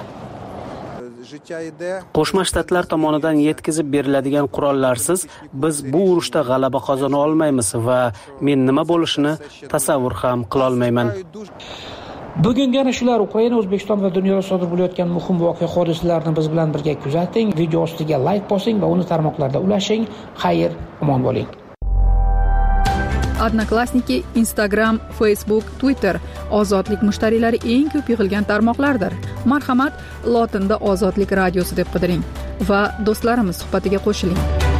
Qo'shma Shtatlar tomonidan yetkazib beriladigan qurollarsiz biz bu urushda g'alaba qozona olmaymiz va men nima bo'lishini tasavvur ham qila olmayman. Bugungi ana shular Ukraina, O'zbekiston va dunyoda sodir bo'layotgan muhim voqea hodisalarni biz bilan birga kuzating, video ostiga like bosing va uni tarmoqlarda ulashing. Xayr, omon bo'ling. Odnoklassniki, Instagram, Facebook, Twitter ozodlik mushtariylari eng ko'p yig'ilgan tarmoqlardir. Marhamat, lotinda Ozodlik radiosi deb qidiring va do'stlarimiz suhbatiga qo'shiling.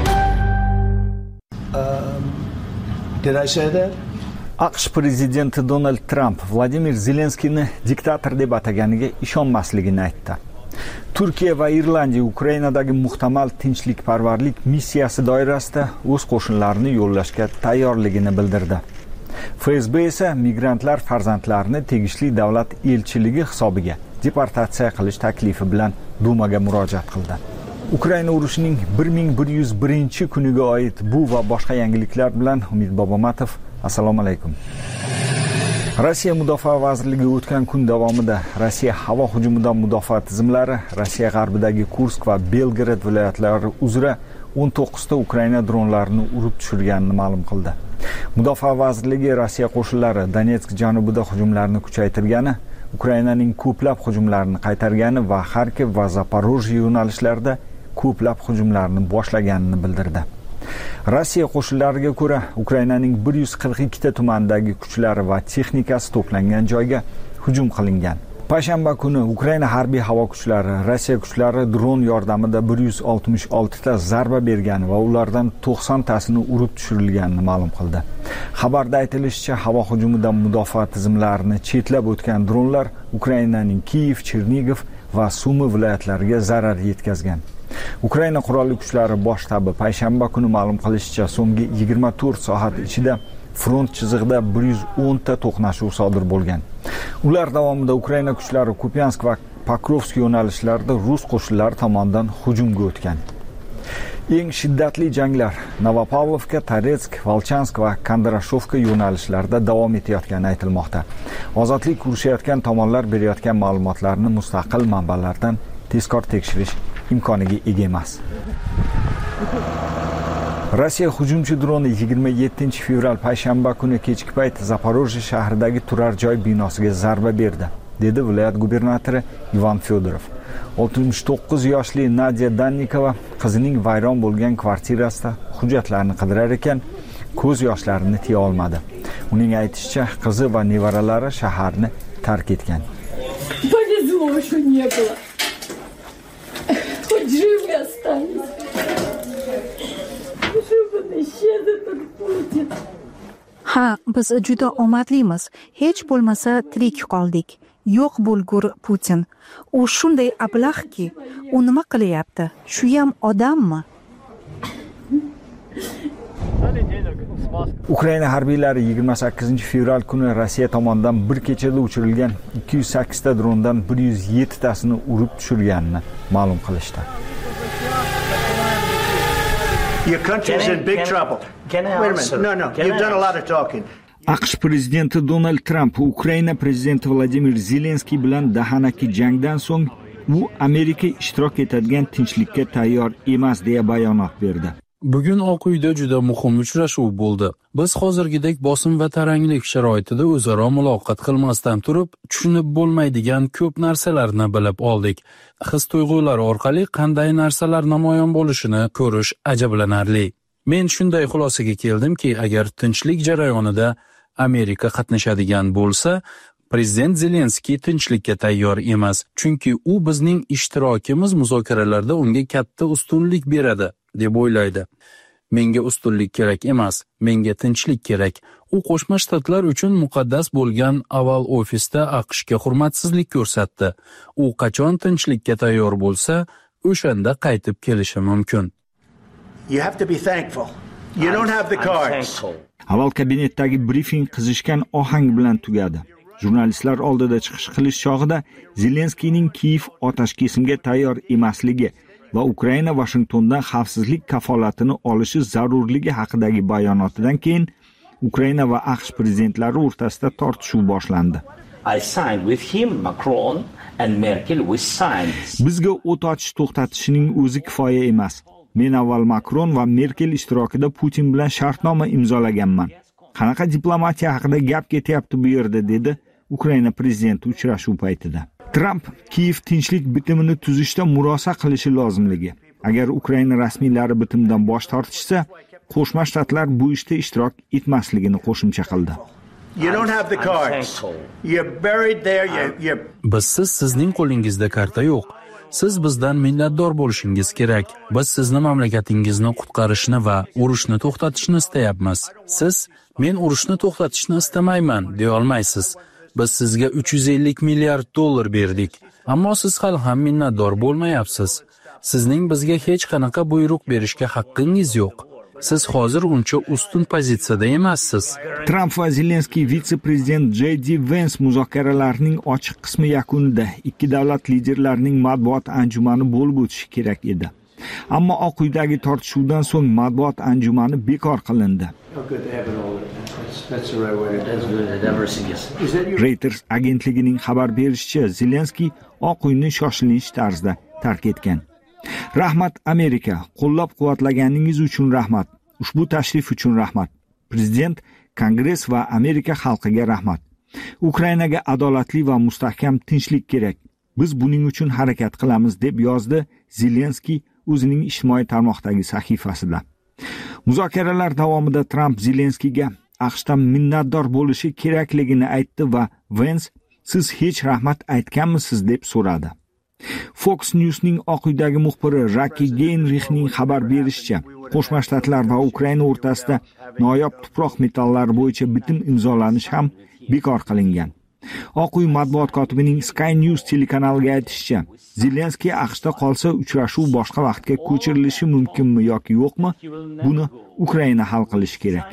Did I say that? AQSh prezidenti Donald Tramp Vladimir Zelenskiyni diktator deb ataganiga ishonmasligini aytdi. Turkiya va Irlandiya Ukrainadagi muhtamal tinchlikparvarlik missiyasi doirasida o'z qo'shinlarini yo'llashga tayyorligini bildirdi. FSB esa migrantlar farzandlarini tegishli davlat elchiligi hisobiga deportatsiya qilish taklifi bilan Dumaga murojaat qildi. Ukraina urushining 1101-kuniga oid bu va boshqa yangiliklar bilan Umid Bobomatov. Assalomu alaykum. Rossiya Mudofaa vazirligi o'tgan kun davomida Rossiya havo hujumidan mudofaa tizimlari Rossiya g'arbidagi Kursk va Belgorod viloyatlari uzra 19 ta Ukraina dronlarini urib tushirganini ma'lum qildi. Mudofaa vazirligi Rossiya qo'shinlari Donetsk janubida hujumlarni kuchaytirgani, Ukrainaning ko'plab hujumlarini qaytargani va Kharkiv va Zaporojye yo'nalishlarida ko'plab hujumlarni boshlaganini bildirdi. Rossiya qo'shinlariga ko'ra, Ukrainaning 142 ta tumanidagi kuchlari va texnikasi to'plangan joyga hujum qilingan. Payshanba kuni Ukraina harbiy havo kuchlari Rossiya kuchlari dron yordamida 166 ta zarba bergan va ulardan 90 tasini urib tushirilganini ma'lum qildi. Xabarda aytilishicha, havo hujumidan mudofaa tizimlarini chetlab o'tgan dronlar Ukrainaning Kiyev, Chernigov va Sumi viloyatlariga zarar yetkazgan. Ukraina qurolli kuchlari bosh shtabi payshanba kuni ma'lum qilishicha, so'nggi 24 soat ichida front chizig'ida 110 ta to'qnashuv sodir bo'lgan. Ular davomida Ukraina kuchlari Kupiansk va Pokrovsk yo'nalishlarida rus qo'shinlari tomonidan hujumga o'tgan. Eng shiddatli janglar Novopavlovka, Toretsk, Volchansk va Kondrashovka yo'nalishlarida davom etayotgani aytilmoqda. Ozodlik urushayotgan tomonlar berayotgan ma'lumotlarni mustaqil manbalardan tezkor tekshirish imkoniga ega emas. Rossiya hujumchi droni 27-fevral payshanba kuni kechki payt Zaporojye shahridagi turar joy binosiga zarba berdi, dedi viloyat gubernatori Ivan Fedorov. 69 yoshli Nadia Dannikova qizining vayron bo'lgan kvartirasida hujjatlarni qidirar ekan, ko'z yoshlarini tiya olmadi. Uning aytishicha, qizi va nevaralari shaharni tark etgan. Повезло, что не было. Хоть живы остались. Ha, biz juda omadlimiz. Hech bo'lmasa tirik qoldik. Yo'q bo'lgur Putin. U shunday ablahki, u nima qilyapti? Shu ham odammi? Ukraina harbiylari 28-fevral kuni Rossiya tomonidan bir kechada uchirilgan 208 ta drondan 107 tasini urib tushirganini ma'lum qilishdi. Your country is in big trouble. Wait a minute. No. You've done a lot of talking. AQSh prezidenti Donald Tramp Ukraina prezidenti Vladimir Zelenskiy bilan dahanaki jangdan so'ng u Amerika ishtirok etadigan tinchlikka tayyor emas deya bayonot berdi. Bugun Oq uyda juda muhim uchrashuv bo'ldi. Biz hozirgidek bosim va taranglik sharoitida o'zaro muloqot qilmasdan turib, tushunib bo'lmaydigan ko'p narsalarni bilib oldik. His-tuyg'ular orqali qanday narsalar namoyon bo'lishini ko'rish ajablanarli. Men shunday xulosaga keldimki, agar tinchlik jarayonida Amerika qatnashadigan bo'lsa, prezident Zelenskiy tinchlikka tayyor emas, chunki u bizning ishtirokimiz muzokaralarda unga katta ustunlik beradi deb o'ylaydi. Menga ustunlik kerak emas, menga tinchlik kerak. U Qo'shma Shtatlar uchun muqaddas bo'lgan Oval ofisda AQShga hurmatsizlik ko'rsatdi. U qachon tinchlikka tayyor bo'lsa, o'shanda qaytib kelishi mumkin. You have to be thankful You don't have the cards. Avval kabinetdagi brifing qizishgan ohang bilan tugadi. Jurnalistlar oldida chiqish qilish chog'ida Zelenskiyning Kiyev otashkesimga tayyor emasligi va Ukraina Washingtondan xavfsizlik kafolatini olishi zarurligi haqidagi bayonotidan keyin Ukraina va AQSh prezidentlari o'rtasida tortishuv boshlandi. I signed with him, Macron and Merkel, we signed. Bizga o't ochish to'xtatishining o'zi kifoya emas. Men avval Macron va Merkel ishtirokida Putin bilan shartnoma imzolaganman. Qanaqa diplomatiya haqida gap ketyapti bu yerda, dedi Ukraina prezidenti uchrashuv paytida. Trump Kiyev tinchlik bitimini tuzishda murosa qilishi lozimligi. Agar Ukraina rasmiylari bitimdan bosh tortishsa, Qo'shma Shtatlar bu ishda ishtirok etmasligini qo'shimcha qildi. You don't have the cards. You're buried there. Sizning qo'lingizda karta yo'q. Siz bizdan minnatdor bo'lishingiz kerak. Biz sizni mamlakatingizni qutqarishni va urushni to'xtatishni istayapmiz. Siz men urushni to'xtatishni istamayman deya olmaysiz. Biz sizga 350 milliard dollar berdik. Ammo siz hali ham minnatdor bo'lmayapsiz. Sizning bizga hech qanaqa buyruq berishga haqqingiz yo'q. Siz hozir uncha ustun pozitsiyada emassiz. Trump va Zelenskiy vitse-prezident J.D. Vance muzokaralarining ochiq qismi yakunida ikki davlat liderlarining matbuot anjumani bo'lib o'tishi kerak edi. Ammo Oq uydagi tortishuvdan so'ng matbuot anjumani bekor qilindi. Reuters agentligining xabar berishicha, Zelenskiy Oq uyni shoshilinch tarzda tark etgan. Rahmat Amerika, qo'llab-quvvatlaganingiz uchun rahmat. Ushbu tashrif uchun rahmat. Prezident, Kongress va Amerika xalqiga rahmat. Ukrainaga adolatli va mustahkam tinchlik kerak. Biz buning uchun harakat qilamiz, deb yozdi Zelenskiy o'zining ijtimoiy tarmoqdagi sahifasida. Muzokaralar davomida Trump Zelenskiyga AQShdan minnatdor bo'lishi kerakligini aytdi va Vance, siz hech rahmat aytganmisiz deb so'radi. Fox News'ning Oq uydagi muxbiri Raki Geinrichning xabar berishicha, Qo'shma Shtatlar va Ukraina o'rtasida noyob tuproq metallari bo'yicha bitim imzolanishi ham bekor qilingan. Oq uy matbuot kotibining Sky News telekanaliga aytishicha, Zelenskiy AQShda qolsa uchrashuv boshqa vaqtga ko'chirilishi mumkinmi yoki yo'qmi, buni Ukraina hal qilishi kerak.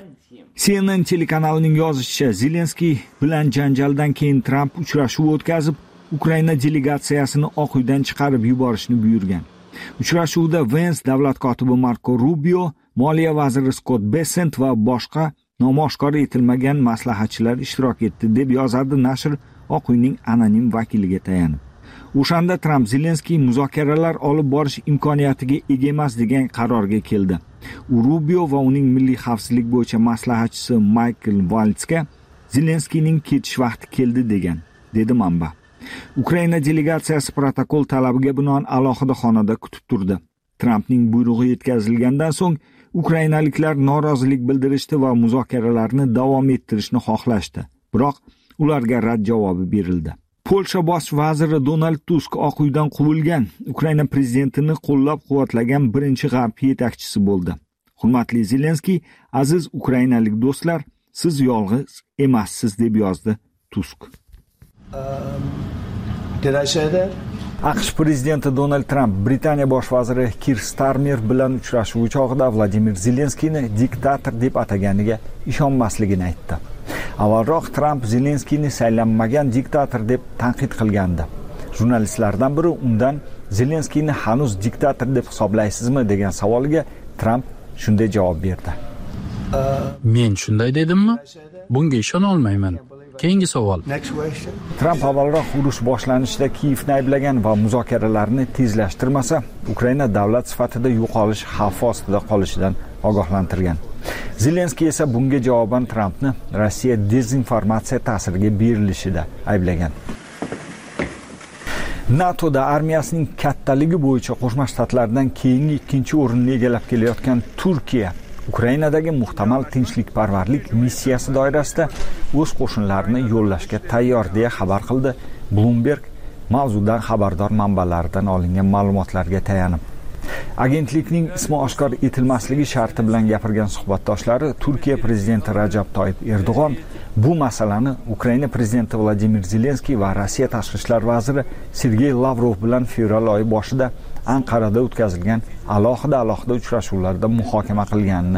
CNN telekanalining yozishicha, Zelenskiy bilan janjaldan keyin Trump uchrashuv o'tkazib, Ukraina delegatsiyasini Oq uydan chiqarib yuborishni buyurgan. Uchrashuvda Vance davlat kotibi Marco Rubio, moliya vaziri Scott Bessent va boshqa nomoshkor etilmagan maslahatchilar ishtirok etdi, deb yozadi nashr Oq uyning anonim vakiliga tayanib. O'shanda Trump Zelenskiy muzokaralar olib borish imkoniyatiga ega emas degan qarorga keldi. U Rubio va uning milliy xavfsizlik bo'yicha maslahatchisi Michael Waltzga Zelenskiyning ketish vaqti keldi degan, dedi manba. Ukraina delegatsiyasi protokol talabiga binoan alohida xonada kutib turdi. Trumpning buyrug'i yetkazilgandan so'ng ukrainaliklar norozilik bildirishdi va muzokaralarni davom ettirishni xohlashdi. Biroq ularga rad javobi berildi. Polsha bosh vaziri Donald Tusk Oq uydan quvilgan Ukraina prezidentini qo'llab-quvvatlagan birinchi g'arb yetakchisi bo'ldi. Hurmatli Zelenskiy, aziz ukrainalik do'stlar, siz yolg'iz emassiz, deb yozdi Tusk. Did I say that? AQSh prezidenti Donald Trump Britaniya bosh vaziri Keir Starmer bilan uchrashuv chog'ida Vladimir Zelenskiyni diktator deb ataganiga ishonmasligini aytdi. Avvalroq Trump Zelenskiyni saylanmagan diktator deb tanqid qilgandi. Jurnalistlardan biri undan Zelenskiyni hanuz diktator deb hisoblaysizmi degan savoliga Trump shunday javob berdi. Men shunday dedimmi? Bunga ishona olmayman. Keyingi savol. Trump avvalroq urush boshlanishida Kiyevni ayblagan va muzokaralarni tezlashtirmasa, Ukraina davlat sifatida yo'qolish xavfi ostida qolishidan ogohlantirgan. Zelenskiy esa bunga javoban Trumpni Rossiya dezinformatsiya ta'siriga berilishida ayblagan. NATOda armiyasining kattaligi bo'yicha Qo'shma Shtatlardan keyingi ikkinchi o'rinni egallab kelayotgan Turkiya Ukrainadagi muhtamal tinchlikparvarlik missiyasi doirasida o'z qo'shinlarini yo'llashga tayyor deya xabar qildi Bloomberg mavzudan xabardor manbalaridan olingan ma'lumotlarga tayanib. Agentlikning ismi oshkor etilmasligi sharti bilan gapirgan suhbatdoshlari Turkiya prezidenti Rajab Toyyib Erdo'g'on bu masalani Ukraina prezidenti Vladimir Zelenskiy va Rossiya tashqi ishlar vaziri Sergey Lavrov bilan fevral oyi boshida Anqarada o'tkazilgan alohida uchrashuvlarda muhokama qilganini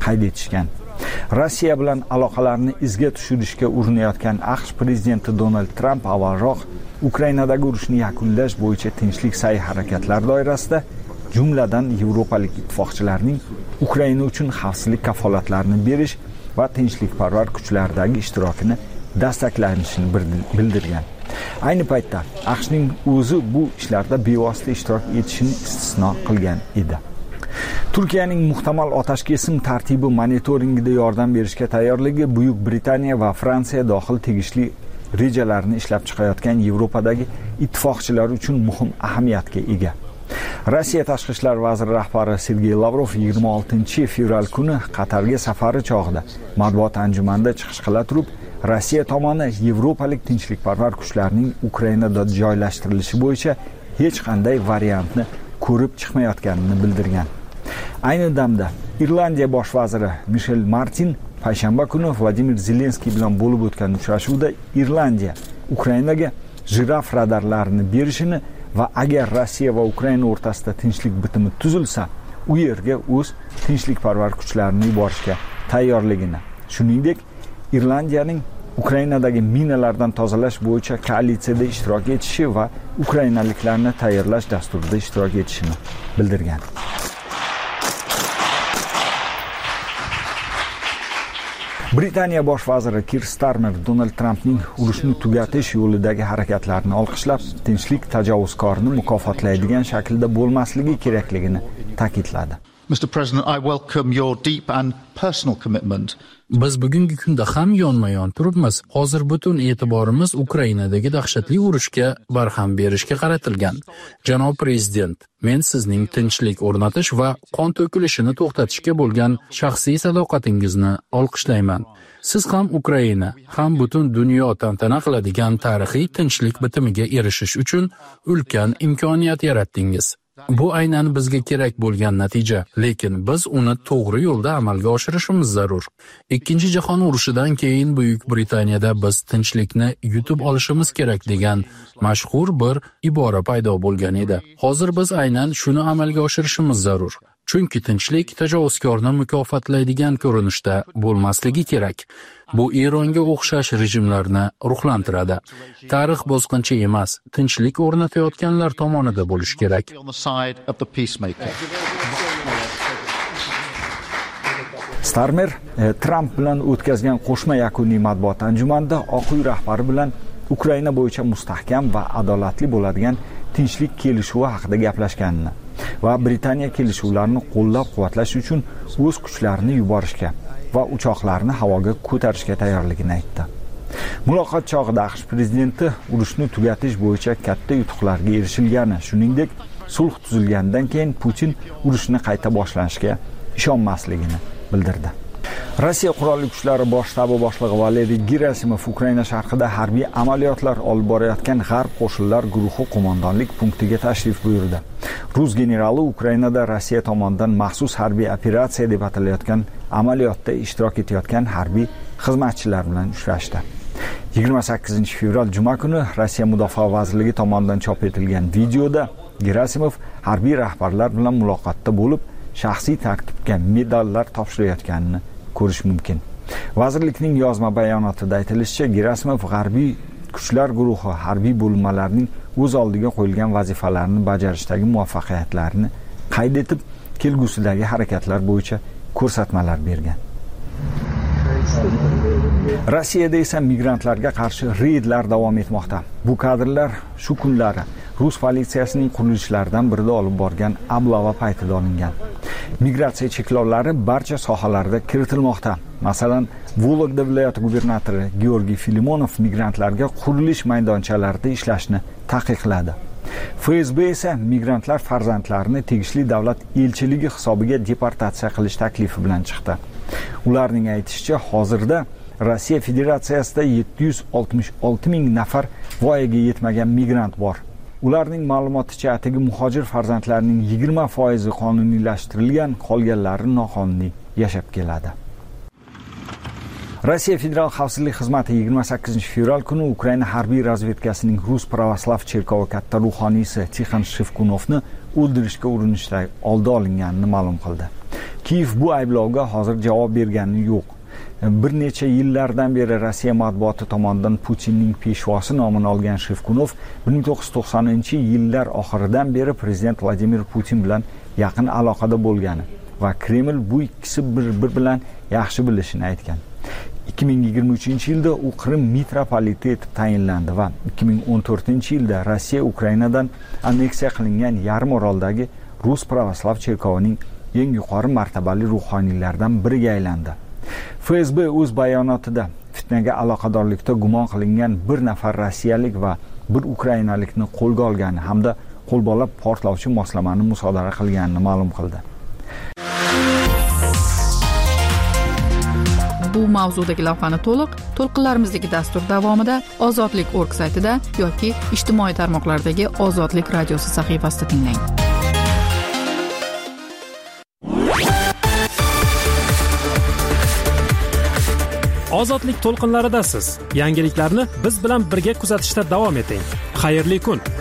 qayd etishgan. Rossiya bilan aloqalarni izga tushirishga urinayotgan AQSh prezidenti Donald Tramp avvalroq Ukrainadagi urushni yakunlash bo'yicha tinchlik sa'y harakatlar doirasida, jumladan yevropalik ittifoqchilarning Ukraina uchun xavfsizlik kafolatlarini berish va tinchlikparvar kuchlardagi ishtirokini dastaklanishini bildirgan. Ayni paytda AQShning o'zi bu ishlarda bevosita ishtirok etishini istisno qilgan edi. Turkiyaning muhtamal otashkesim tartibi monitoringida yordam berishga tayyorligi Buyuk Britaniya va Fransiya dohil tegishli rejalarini ishlab chiqayotgan Yevropadagi ittifoqchilar uchun muhim ahamiyatga ega. Rossiya tashqi ishlar vaziri rahbari Sergey Lavrov 26-fevral kuni Qatarga safari chog'ida matbuot anjumanida chiqish qila turib, Rossiya tomoni yevropalik tinchlikparvar kuchlarning Ukrainada joylashtirilishi bo'yicha hech qanday variantni ko'rib chiqmayotganini bildirgan. Ayni damda Irlandiya bosh vaziri Michel Martin payshanba kuni Vladimir Zelenskiy bilan bo'lib o'tgan uchrashuvda Irlandiya Ukrainaga jiraf radarlarini berishini va agar Rossiya va Ukraina o'rtasida tinchlik bitimi tuzilsa, u yerga o'z tinchlikparvar kuchlarini yuborishga tayyorligini, shuningdek Irlandiyaning Ukrainadagi minalardan tozalash bo'yicha koalitsiyada ishtirok etishi va ukrainaliklarni tayyorlash dasturida ishtirok etishini bildirgan. Britaniya bosh vaziri Keir Starmer Donald Trampning urushni tugatish yo'lidagi harakatlarini olqishlab, tinchlik tajovuzkorni mukofotlaydigan shaklda bo'lmasligi kerakligini ta'kidladi. Mr. President, I welcome your deep and personal commitment. Biz bugungi kunda ham yonma-yon turibmiz. Hozir butun e'tiborimiz Ukrainadagi dahshatli urushga barham berishga qaratilgan. Janob prezident, men sizning tinchlik o'rnatish va qon to'kilishini to'xtatishga bo'lgan shaxsiy sadoqatingizni olqishlayman. Siz ham Ukraina, ham butun dunyo tantana qiladigan tarixiy tinchlik bitimiga erishish uchun ulkan imkoniyat yaratdingiz. Bu aynan bizga kerak bo'lgan natija, lekin biz uni to'g'ri yo'lda amalga oshirishimiz zarur. Ikkinchi jahon urushidan keyin Buyuk Britaniyada biz tinchlikni yutib olishimiz kerak degan mashhur bir ibora paydo bo'lgan edi. Hozir biz aynan shuni amalga oshirishimiz zarur. Chunki tinchlik tajovuzkorni mukofotlaydigan ko'rinishda bo'lmasligi kerak. Bu Eronga o'xshash rejimlarni ruhlantiradi. Tarix bosqinchi emas, tinchlik o'rnatayotganlar tomonida bo'lishi kerak. Starmer Tramp bilan o'tkazgan qo'shma yakuniy matbuot anjumanida Oq uy rahbari bilan Ukraina bo'yicha mustahkam va adolatli bo'ladigan tinchlik kelishuvi haqida gaplashganini va Britaniya kelishuvlarini qo'llab-quvvatlash uchun o'z kuchlarini yuborishga va uchoqlarni havoga ko'tarishga tayyorligini aytdi. Muloqot chog'ida AQSh prezidenti urushni tugatish bo'yicha katta yutuqlarga erishilgani, shuningdek, sulh tuzilgandan keyin Putin urushni qayta boshlanishiga ishonmasligini bildirdi. Rossiya qurolli kuchlari bosh shtabi boshlig'i Valeriy Gerasimov Ukraina sharqida harbiy amaliyotlar olib borayotgan G'arb qo'shinlar guruhi qo'mondonlik punktiga tashrif buyurdi. Rus generali Ukrainada Rossiya tomonidan maxsus harbiy operatsiya deb atalayotgan amaliyotda ishtirok etayotgan harbiy xizmatchilar bilan uchrashdi. 28-fevral juma kuni Rossiya Mudofaa vazirligi tomonidan chop etilgan videoda Gerasimov harbiy rahbarlar bilan muloqotda bo'lib, shaxsiy tarkibga medallar topshirayotganini ko'rish mumkin. Vazirlikning yozma bayonotida aytilishicha, Gerasimov g'arbiy kuchlar guruhi harbiy bo'linmalarining o'z oldiga qo'yilgan vazifalarni bajarishdagi muvaffaqiyatlarini qayd etib, kelgusidagi harakatlar bo'yicha ko'rsatmalar bergan. Rossiyada esa migrantlarga qarshi reydlar davom etmoqda. Bu kadrlar shu kunlari Rus politsiyasining qurilishlaridan birida olib borgan ablava paytida olingan. Migratsiya cheklovlari barcha sohalarda kiritilmoqda. Masalan, Vologda viloyati gubernatori Georgiy Filimonov migrantlarga qurilish maydonchalarida ishlashni taqiqladi. FSB esa migrantlar farzandlarini tegishli davlat elchiligi hisobiga deportatsiya qilish taklifi bilan chiqdi. Ularning aytishicha, hozirda Rossiya Federatsiyasida 766 ming nafar voyaga yetmagan migrant bor. Ularning ma'lumoticha, atigi muhojir farzandlarining 20% qonuniylashtirilgan, qolganlari noqonuniy yashab keladi. Rossiya Federal xavfsizlik xizmati 28-fevral kuni Ukraina harbiy razvedkasining Rus pravoslav cherkovi katta ruhoniysi Tixon Shevkunovni o'ldirishga urinishda oldi olinganini ma'lum qildi. Kiyev bu ayblovga hozir javob bergani yo'q. Bir necha yillardan beri Rossiya matbuoti tomonidan Putinning peshvosi nomini olgan Shevkunov 1990-yillar oxiridan beri prezident Vladimir Putin bilan yaqin aloqada bo'lgani va Kreml bu ikkisi bir bilan yaxshi bilishini aytgan. 2023-yilda u Qrim mitropoliti etib tayinlandi va 2014-yilda Rossiya Ukrainadan anneksiya qilingan yarim oroldagi Rus pravoslav cherkovining eng yuqori martabali ruhoniylardan biriga aylandi. FSB o'z bayonotida fitnaga aloqadorlikda gumon qilingan bir nafar rossiyalik va bir ukrainalikni qo'lga olgani hamda qo'lbola portlovchi moslamani musodara qilganini ma'lum qildi. Bu mavzudagi lavhani to'lqinlarimizdagi dastur davomida Ozodlik.org saytida yoki ijtimoiy tarmoqlardagi Ozodlik radiosi sahifasida tinglang. Ozodlik to'lqinlaridasiz. Yangiliklarni biz bilan birga kuzatishda davom eting. Xayrli kun.